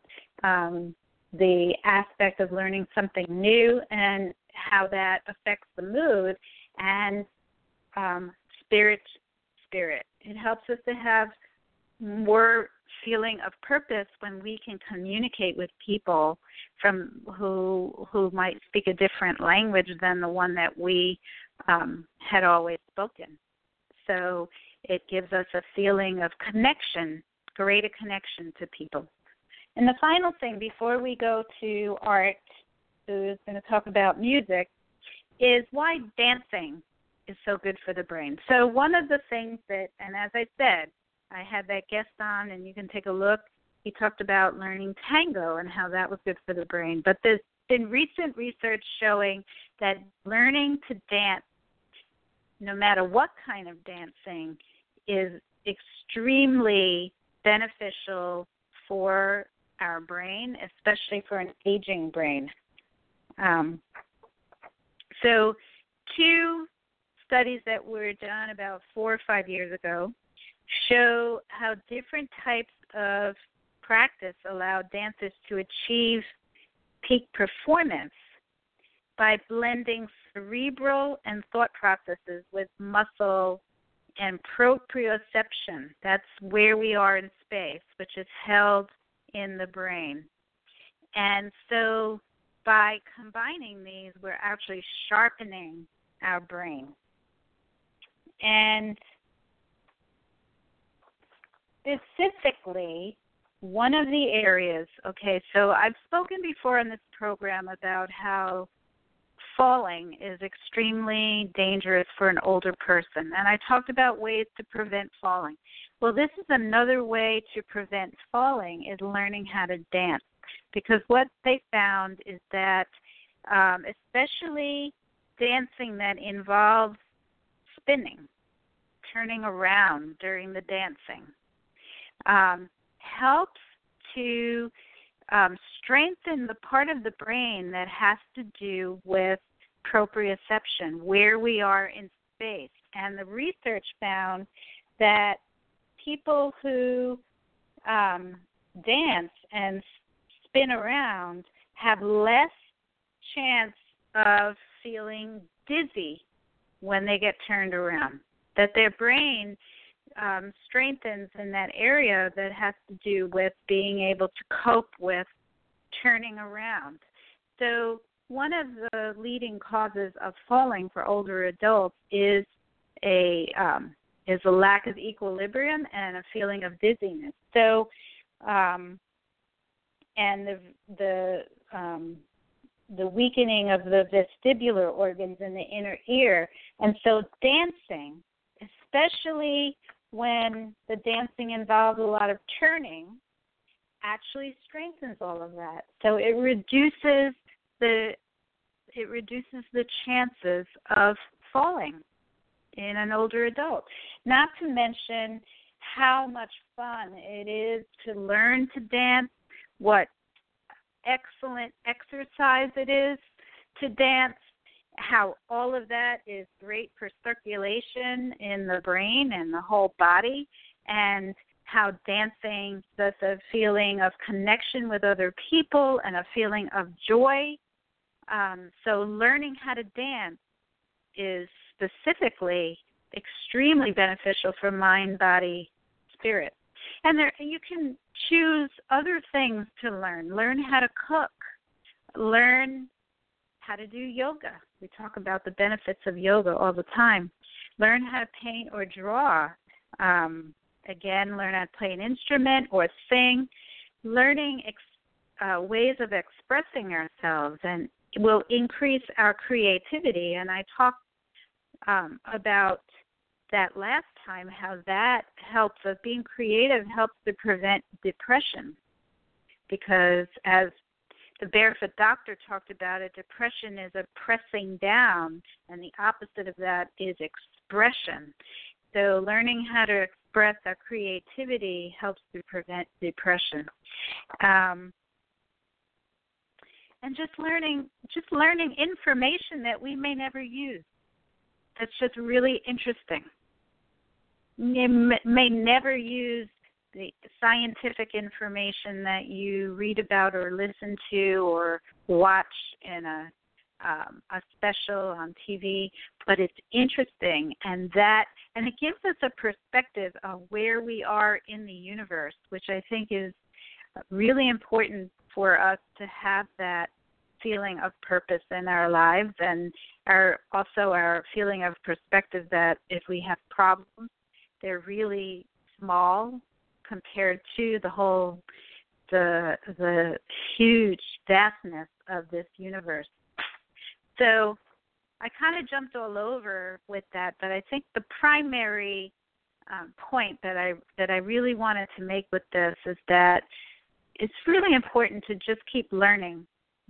the aspect of learning something new and how that affects the mood, and spirit. It helps us to have more feeling of purpose when we can communicate with people from who might speak a different language than the one that we had always spoken. So it gives us a feeling of connection, greater connection to people. And the final thing before we go to Art, who's going to talk about music, is why dancing is so good for the brain. So one of the things that, and as I said, I had that guest on, and you can take a look. He talked about learning tango and how that was good for the brain. But there's been recent research showing that learning to dance, no matter what kind of dancing, is extremely beneficial for our brain, especially for an aging brain. So 2 studies that were done about 4 or 5 years ago show how different types of practice allow dancers to achieve peak performance by blending cerebral and thought processes with muscle and proprioception. That's where we are in space, which is held in the brain. And so by combining these, we're actually sharpening our brain. And specifically, one of the areas, okay, so I've spoken before on this program about how falling is extremely dangerous for an older person, and I talked about ways to prevent falling. Well, this is another way to prevent falling, is learning how to dance, because what they found is that especially dancing that involves spinning, turning around during the dancing, helps to strengthen the part of the brain that has to do with proprioception, where we are in space. And the research found that people who dance and spin around have less chance of feeling dizzy when they get turned around, that their brain strengthens in that area that has to do with being able to cope with turning around. So one of the leading causes of falling for older adults is a lack of equilibrium and a feeling of dizziness. So, and the weakening of the vestibular organs in the inner ear. And so dancing, especially when the dancing involves a lot of turning, actually strengthens all of that. So it reduces the chances of falling in an older adult. Not to mention how much fun it is to learn to dance, what excellent exercise it is to dance, how all of that is great for circulation in the brain and the whole body, and how dancing does a feeling of connection with other people and a feeling of joy. So learning how to dance is specifically extremely beneficial for mind, body, spirit. And you can choose other things to learn. Learn how to cook. Learn how to do yoga. We talk about the benefits of yoga all the time. Learn how to paint or draw. Again, learn how to play an instrument or sing. Learning ways of expressing ourselves and will increase our creativity. And I talked about that last time, how that helps us. Being creative helps to prevent depression, because as the Barefoot Doctor talked about it, depression is a pressing down, and the opposite of that is expression. So learning how to express our creativity helps to prevent depression. And just learning information that we may never use. That's just really interesting. You may never use the scientific information that you read about or listen to or watch in a special on TV, but it's interesting, and it gives us a perspective of where we are in the universe, which I think is really important for us to have that feeling of purpose in our lives, and also our feeling of perspective that if we have problems, they're really small compared to the huge vastness of this universe. So I kind of jumped all over with that, but I think the primary point that I really wanted to make with this is that it's really important to just keep learning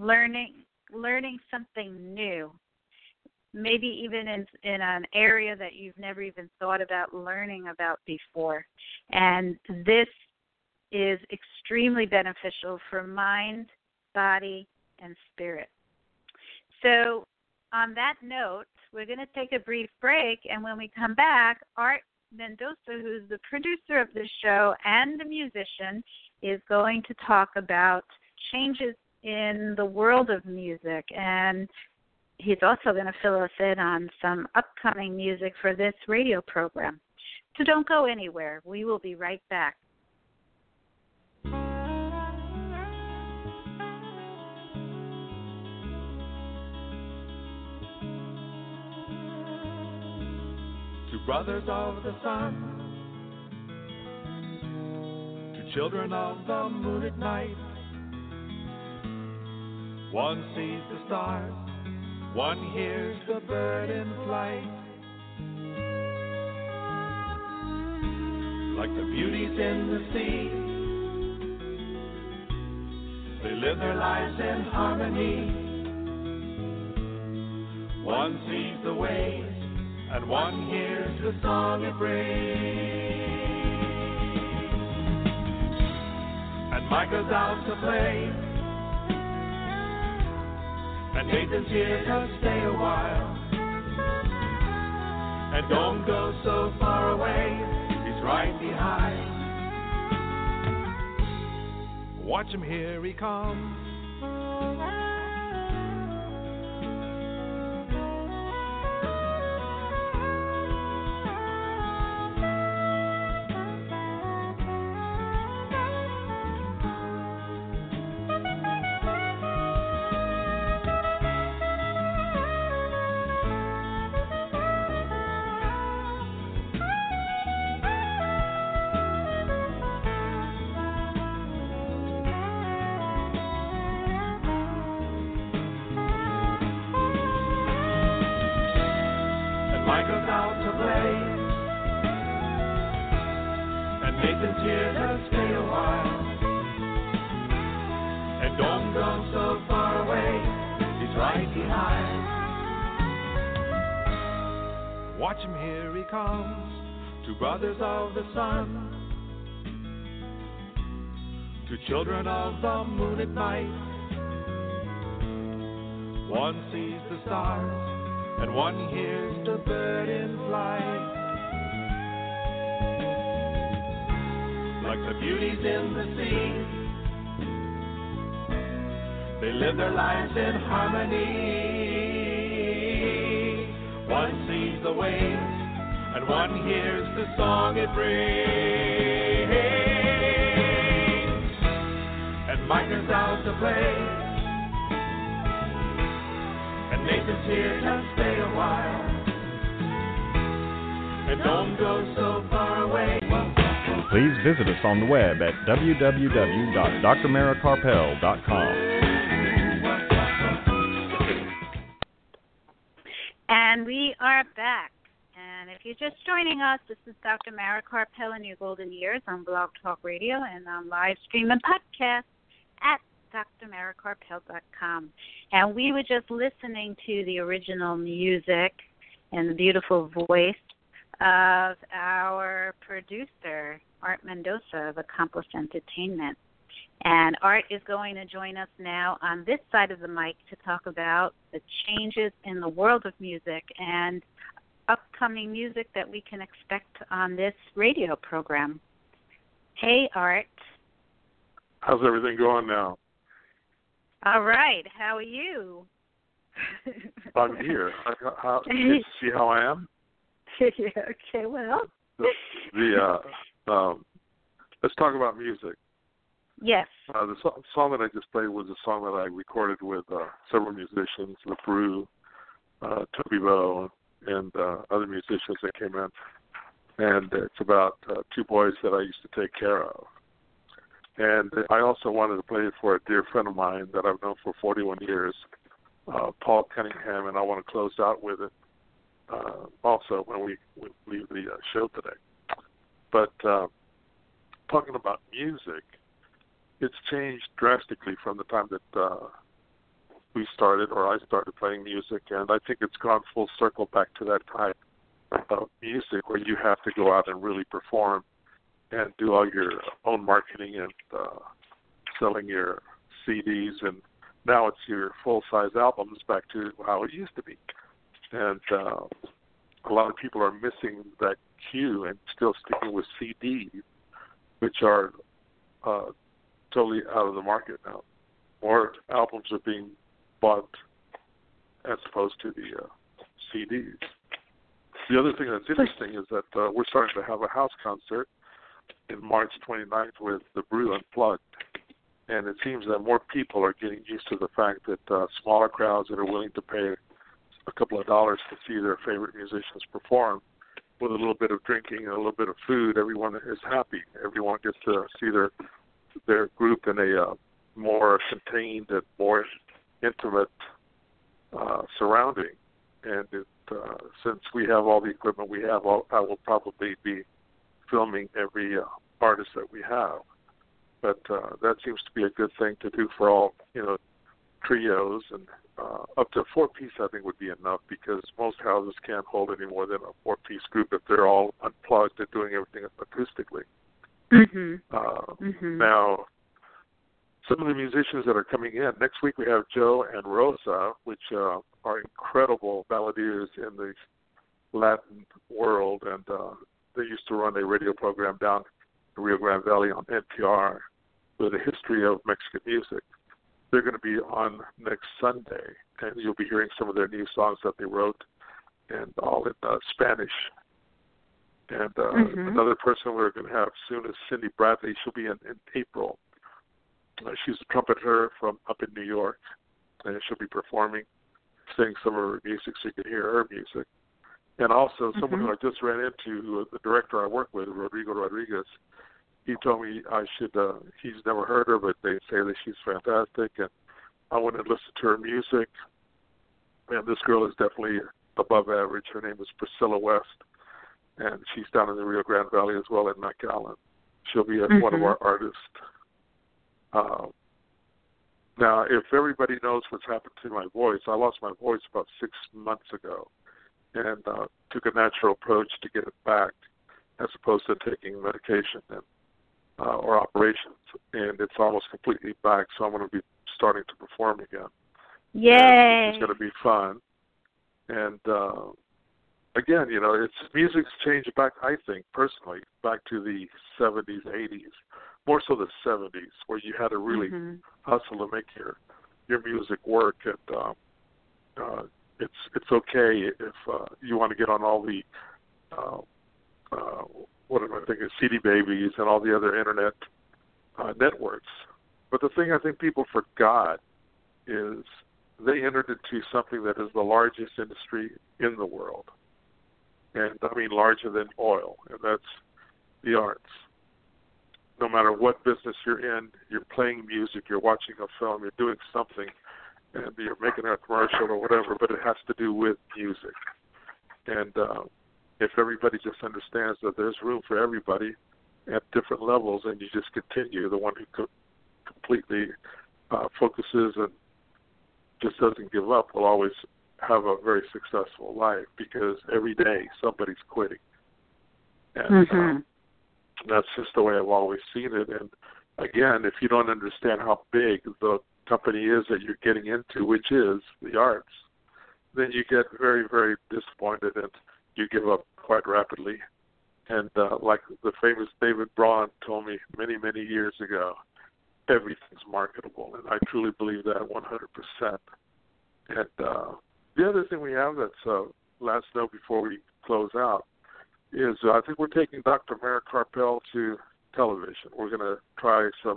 something new. Maybe even in an area that you've never even thought about learning about before. And this is extremely beneficial for mind, body, and spirit. So on that note, we're going to take a brief break, and when we come back, Art Mendoza, who's the producer of this show and the musician, is going to talk about changes in the world of music, and he's also going to fill us in on some upcoming music for this radio program. So don't go anywhere. We will be right back. Two brothers of the sun, two children of the moon at night. One sees the stars, one hears the bird in flight. Like the beauties in the sea, they live their lives in harmony. One sees the waves, and one hears the song it brings. And Mike goes out to play, and Nathan's here to stay a while. And don't go so far away, he's right behind. Watch him, here he comes. Mike goes out to play, and Nathan's here to stay a while. And don't go so far away, he's right behind. Watch him, here he comes, two brothers of the sun, two children of the moon at night. One sees the stars, and one hears the bird in flight. Like the beauties in the sea, they live their lives in harmony. One sees the waves, and one hears the song it brings. And Mike is out to play, Nathan's here to stay a while. And don't go so far away. Please visit us on the web at www.drmarakarpel.com. And we are back. And if you're just joining us, this is Dr. Mara Karpel in your golden years on Blog Talk Radio and on live stream and podcast at drmarakarpel.com. And we were just listening to the original music and the beautiful voice of our producer, Art Mendoza of Accomplice Entertainment. And Art is going to join us now on this side of the mic to talk about the changes in the world of music and upcoming music that we can expect on this radio program. Hey, Art. How's everything going now? All right. How are you? I'm here. You see how I am? Yeah, okay, well. Let's talk about music. Yes. The song that I just played was a song that I recorded with several musicians, LaBrew, Toby Bow, and other musicians that came in. And it's about two boys that I used to take care of. And I also wanted to play it for a dear friend of mine that I've known for 41 years, Paul Cunningham, and I want to close out with it also when we leave the show today. But talking about music, it's changed drastically from the time that we started, or I started playing music, and I think it's gone full circle back to that type of music where you have to go out and really perform and do all your own marketing and selling your CDs, and now it's your full-size albums back to how it used to be. And a lot of people are missing that cue and still sticking with CDs, which are totally out of the market now. More albums are being bought as opposed to the CDs. The other thing that's interesting is that we're starting to have a house concert in March 29th with the Brew Unplugged. And it seems that more people are getting used to the fact that smaller crowds that are willing to pay a couple of dollars to see their favorite musicians perform with a little bit of drinking and a little bit of food, everyone is happy. Everyone gets to see their group in a more contained and more intimate surrounding. And since we have all the equipment we have, I will probably be filming every artist that we have. But that seems to be a good thing to do for all, trios, and up to a 4-piece I think would be enough, because most houses can't hold any more than a 4-piece group if they're all unplugged and doing everything acoustically. Now, some of the musicians that are coming in, next week we have Joe and Rosa, which are incredible balladeers in the Latin world, and they used to run a radio program down in Rio Grande Valley on NPR with a history of Mexican music. They're going to be on next Sunday, and you'll be hearing some of their new songs that they wrote, and all in Spanish. And another person we're going to have soon is Cindy Bradley. She'll be in April. She's a trumpeter from up in New York, and she'll be performing, singing some of her music so you can hear her music. And also someone who I just ran into, the director I work with, Rodrigo Rodriguez, he told me I should, he's never heard her, but they say that she's fantastic, and I went and listened to her music. And this girl is definitely above average. Her name is Priscilla West, and she's down in the Rio Grande Valley as well in McAllen. She'll be one of our artists. Now, if everybody knows what's happened to my voice, I lost my voice about 6 months ago, and took a natural approach to get it back, as opposed to taking medication or operations. And it's almost completely back, so I'm going to be starting to perform again. Yay! It's going to be fun. And again, it's music's changed back, I think, personally, back to the 70s, 80s. More so the 70s, where you had to really hustle to make your music work. And it's okay if you want to get on all the what am I thinking, CD Babies and all the other internet networks. But the thing I think people forgot is they entered into something that is the largest industry in the world, and I mean larger than oil, and that's the arts. No matter what business you're in, you're playing music, you're watching a film, you're doing something, and you're making a commercial or whatever, but it has to do with music. And if everybody just understands that there's room for everybody at different levels, and you just continue, the one who completely focuses and just doesn't give up will always have a very successful life, because every day somebody's quitting. And that's just the way I've always seen it. And again, if you don't understand how big the company is that you're getting into, which is the arts, then you get very, very disappointed and you give up quite rapidly. And like the famous David Braun told me many, many years ago, everything's marketable. And I truly believe that 100%. And the other thing we have that's last note before we close out is I think we're taking Dr. Mara Karpel to television. We're going to try some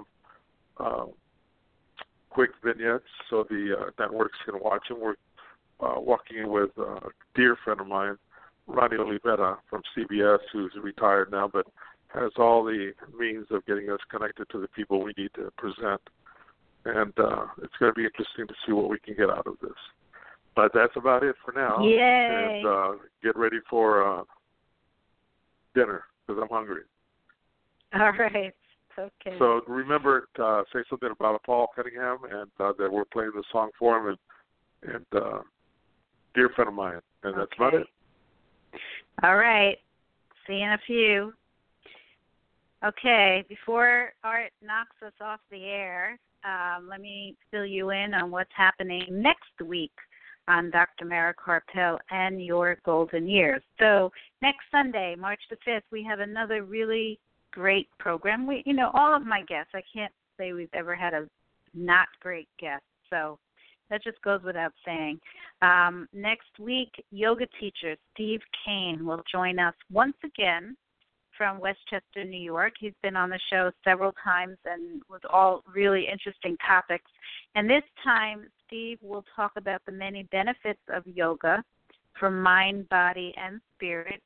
quick vignettes so the networks can watch them. We're walking with a dear friend of mine, Ronnie Olivera from CBS, who's retired now, but has all the means of getting us connected to the people we need to present. And it's going to be interesting to see what we can get out of this. But that's about it for now. Yay! And get ready for dinner, because I'm hungry. All right. Okay. So remember to say something about Paul Cunningham, and that we're playing the song for him, and dear friend of mine. And that's about it. All right. See you in a few. Okay. Before Art knocks us off the air, let me fill you in on what's happening next week on Dr. Mara Karpel and Your Golden Years. So next Sunday, March the 5th, we have another really great program. We, all of my guests, I can't say we've ever had a not great guest. So that just goes without saying. Next week, yoga teacher Steve Kane will join us once again from Westchester, New York. He's been on the show several times and with all really interesting topics. And this time, Steve will talk about the many benefits of yoga for mind, body, and spirit,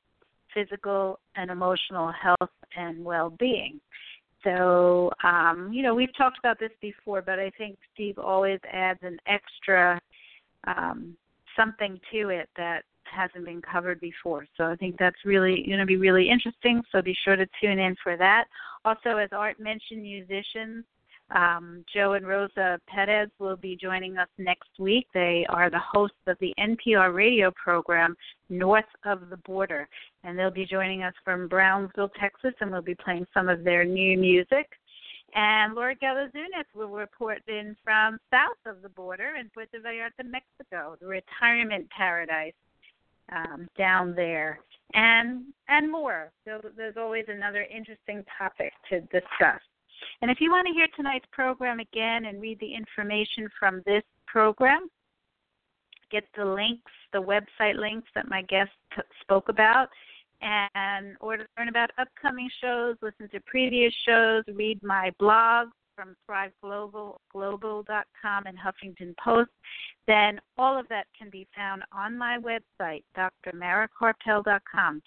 physical and emotional health and well-being. So, we've talked about this before, but I think Steve always adds an extra something to it that hasn't been covered before. So I think that's really going to be really interesting, so be sure to tune in for that. Also, as Art mentioned, musicians, Joe and Rosa Perez will be joining us next week. They are the hosts of the NPR radio program North of the Border, and they'll be joining us from Brownsville, Texas, and we'll be playing some of their new music. And Laura Galazunas will report in from south of the border in Puerto Vallarta, Mexico, the retirement paradise down there, and more. So there's always another interesting topic to discuss. And if you want to hear tonight's program again and read the information from this program, get the links, the website links that my guest spoke about, or to learn about upcoming shows, listen to previous shows, read my blog from thriveglobal.com and Huffington Post, then all of that can be found on my website, drmarakarpel.com,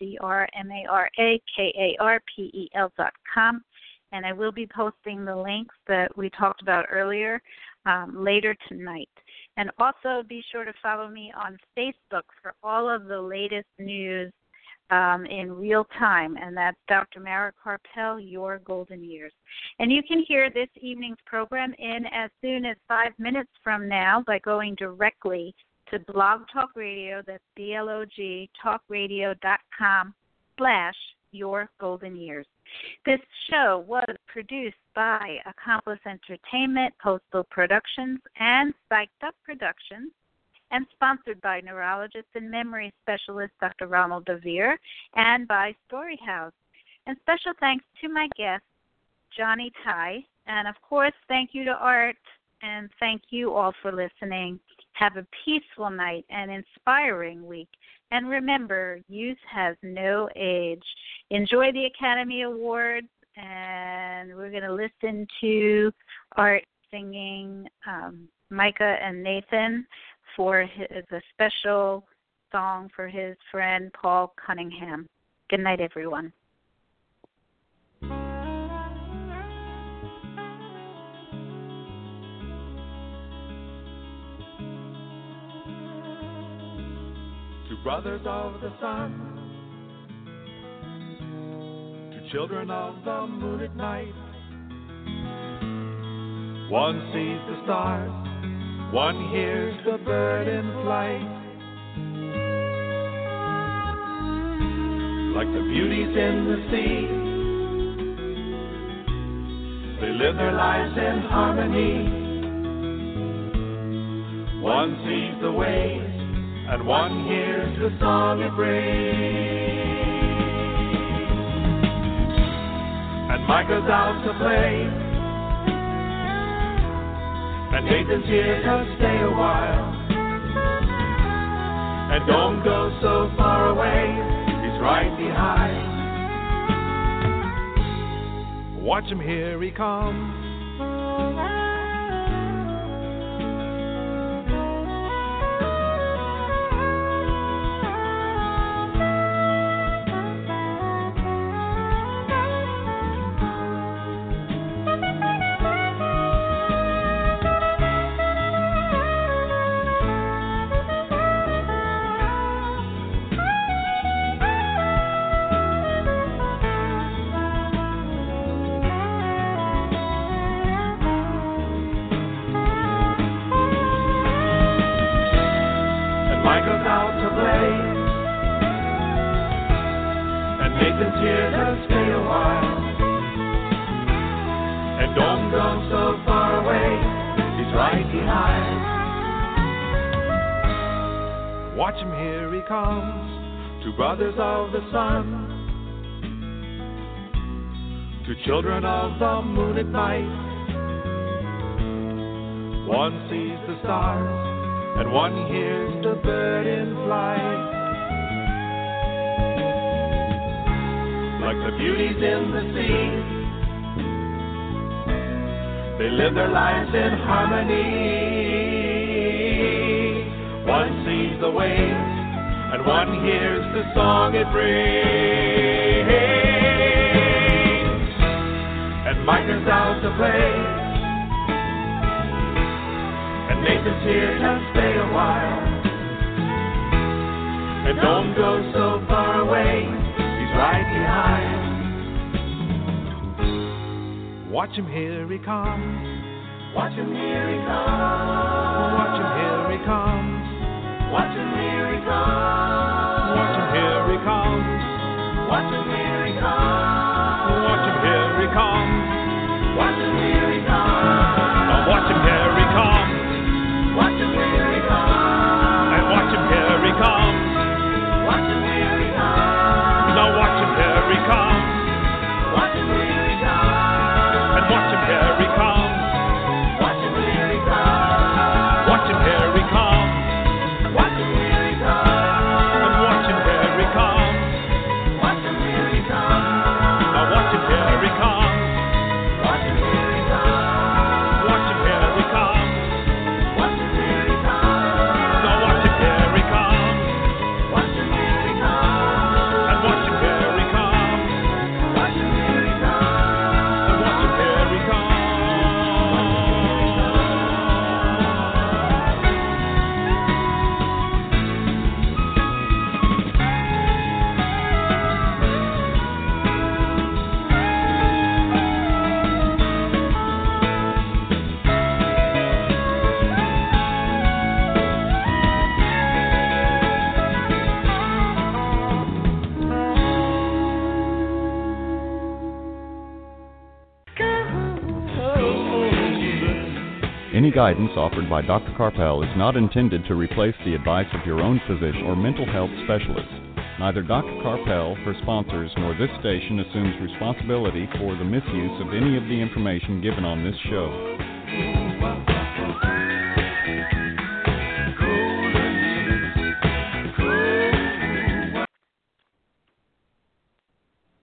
drmarakarpel.com. And I will be posting the links that we talked about earlier later tonight. And also be sure to follow me on Facebook for all of the latest news in real time, and that's Dr. Mara Karpel, Your Golden Years. And you can hear this evening's program in as soon as 5 minutes from now by going directly to Blog Talk Radio, that's BLOG, talkradio.com/Your Golden Years. This show was produced by Accomplice Entertainment, Postal Productions, and Psyched Up Productions, and sponsored by neurologist and memory specialist Dr. Ronald DeVere, and by Storyhouse. And special thanks to my guest, Johnny Ty, and of course, thank you to Art, and thank you all for listening. Have a peaceful night and inspiring week. And remember, youth has no age. Enjoy the Academy Awards, and we're going to listen to Art singing Micah and Nathan for a special song for his friend Paul Cunningham. Good night, everyone. Two brothers of the sun, two children of the moon at night. One sees the stars, one hears the bird in flight. Like the beauties in the sea, they live their lives in harmony. One sees the waves, and one hears the song it brings. And Micah's out to play, and Nathan's here to stay a while. And don't go so far away, he's right behind. Watch him, here he comes. Watch him, here he comes. Two brothers of the sun, two children of the moon at night. One sees the stars, and one hears the bird in flight. Like the beauties in the sea, they live their lives in harmony. One sees the waves, and one hears the song it brings. And Mike is out to play, and Nathan's here to stay a while. And don't go so far away, he's right behind. Watch him, here he comes. Watch him, here he comes. Watch him, here he comes. Watch him, here he comes. Watch him, here he comes. Watch him, here he comes. Watch him, here he comes. Watch him, here he comes. Oh, watch him, here he comes. Watch him, here he comes. And watch him, here he comes. Watch him, here he comes. Now watch him, here he comes. Watch him, here he comes. And watch him, here he comes. Watch him, here he comes. Watch him, here he comes. Watch him, here he comes. And watch him, here he comes. Watch him, here he comes. Now watch him, here he comes. Watch him, here he comes. Watch him, here he comes. Watch him, here he comes. Now watch him, here he comes. Watch him, here he comes. And watch him, here he comes. Watch him, here he comes. And watch him, here he comes. Any guidance offered by Dr. Carpel is not intended to replace the advice of your own physician or mental health specialist. Neither Dr. Carpel, her sponsors, nor this station assumes responsibility for the misuse of any of the information given on this show.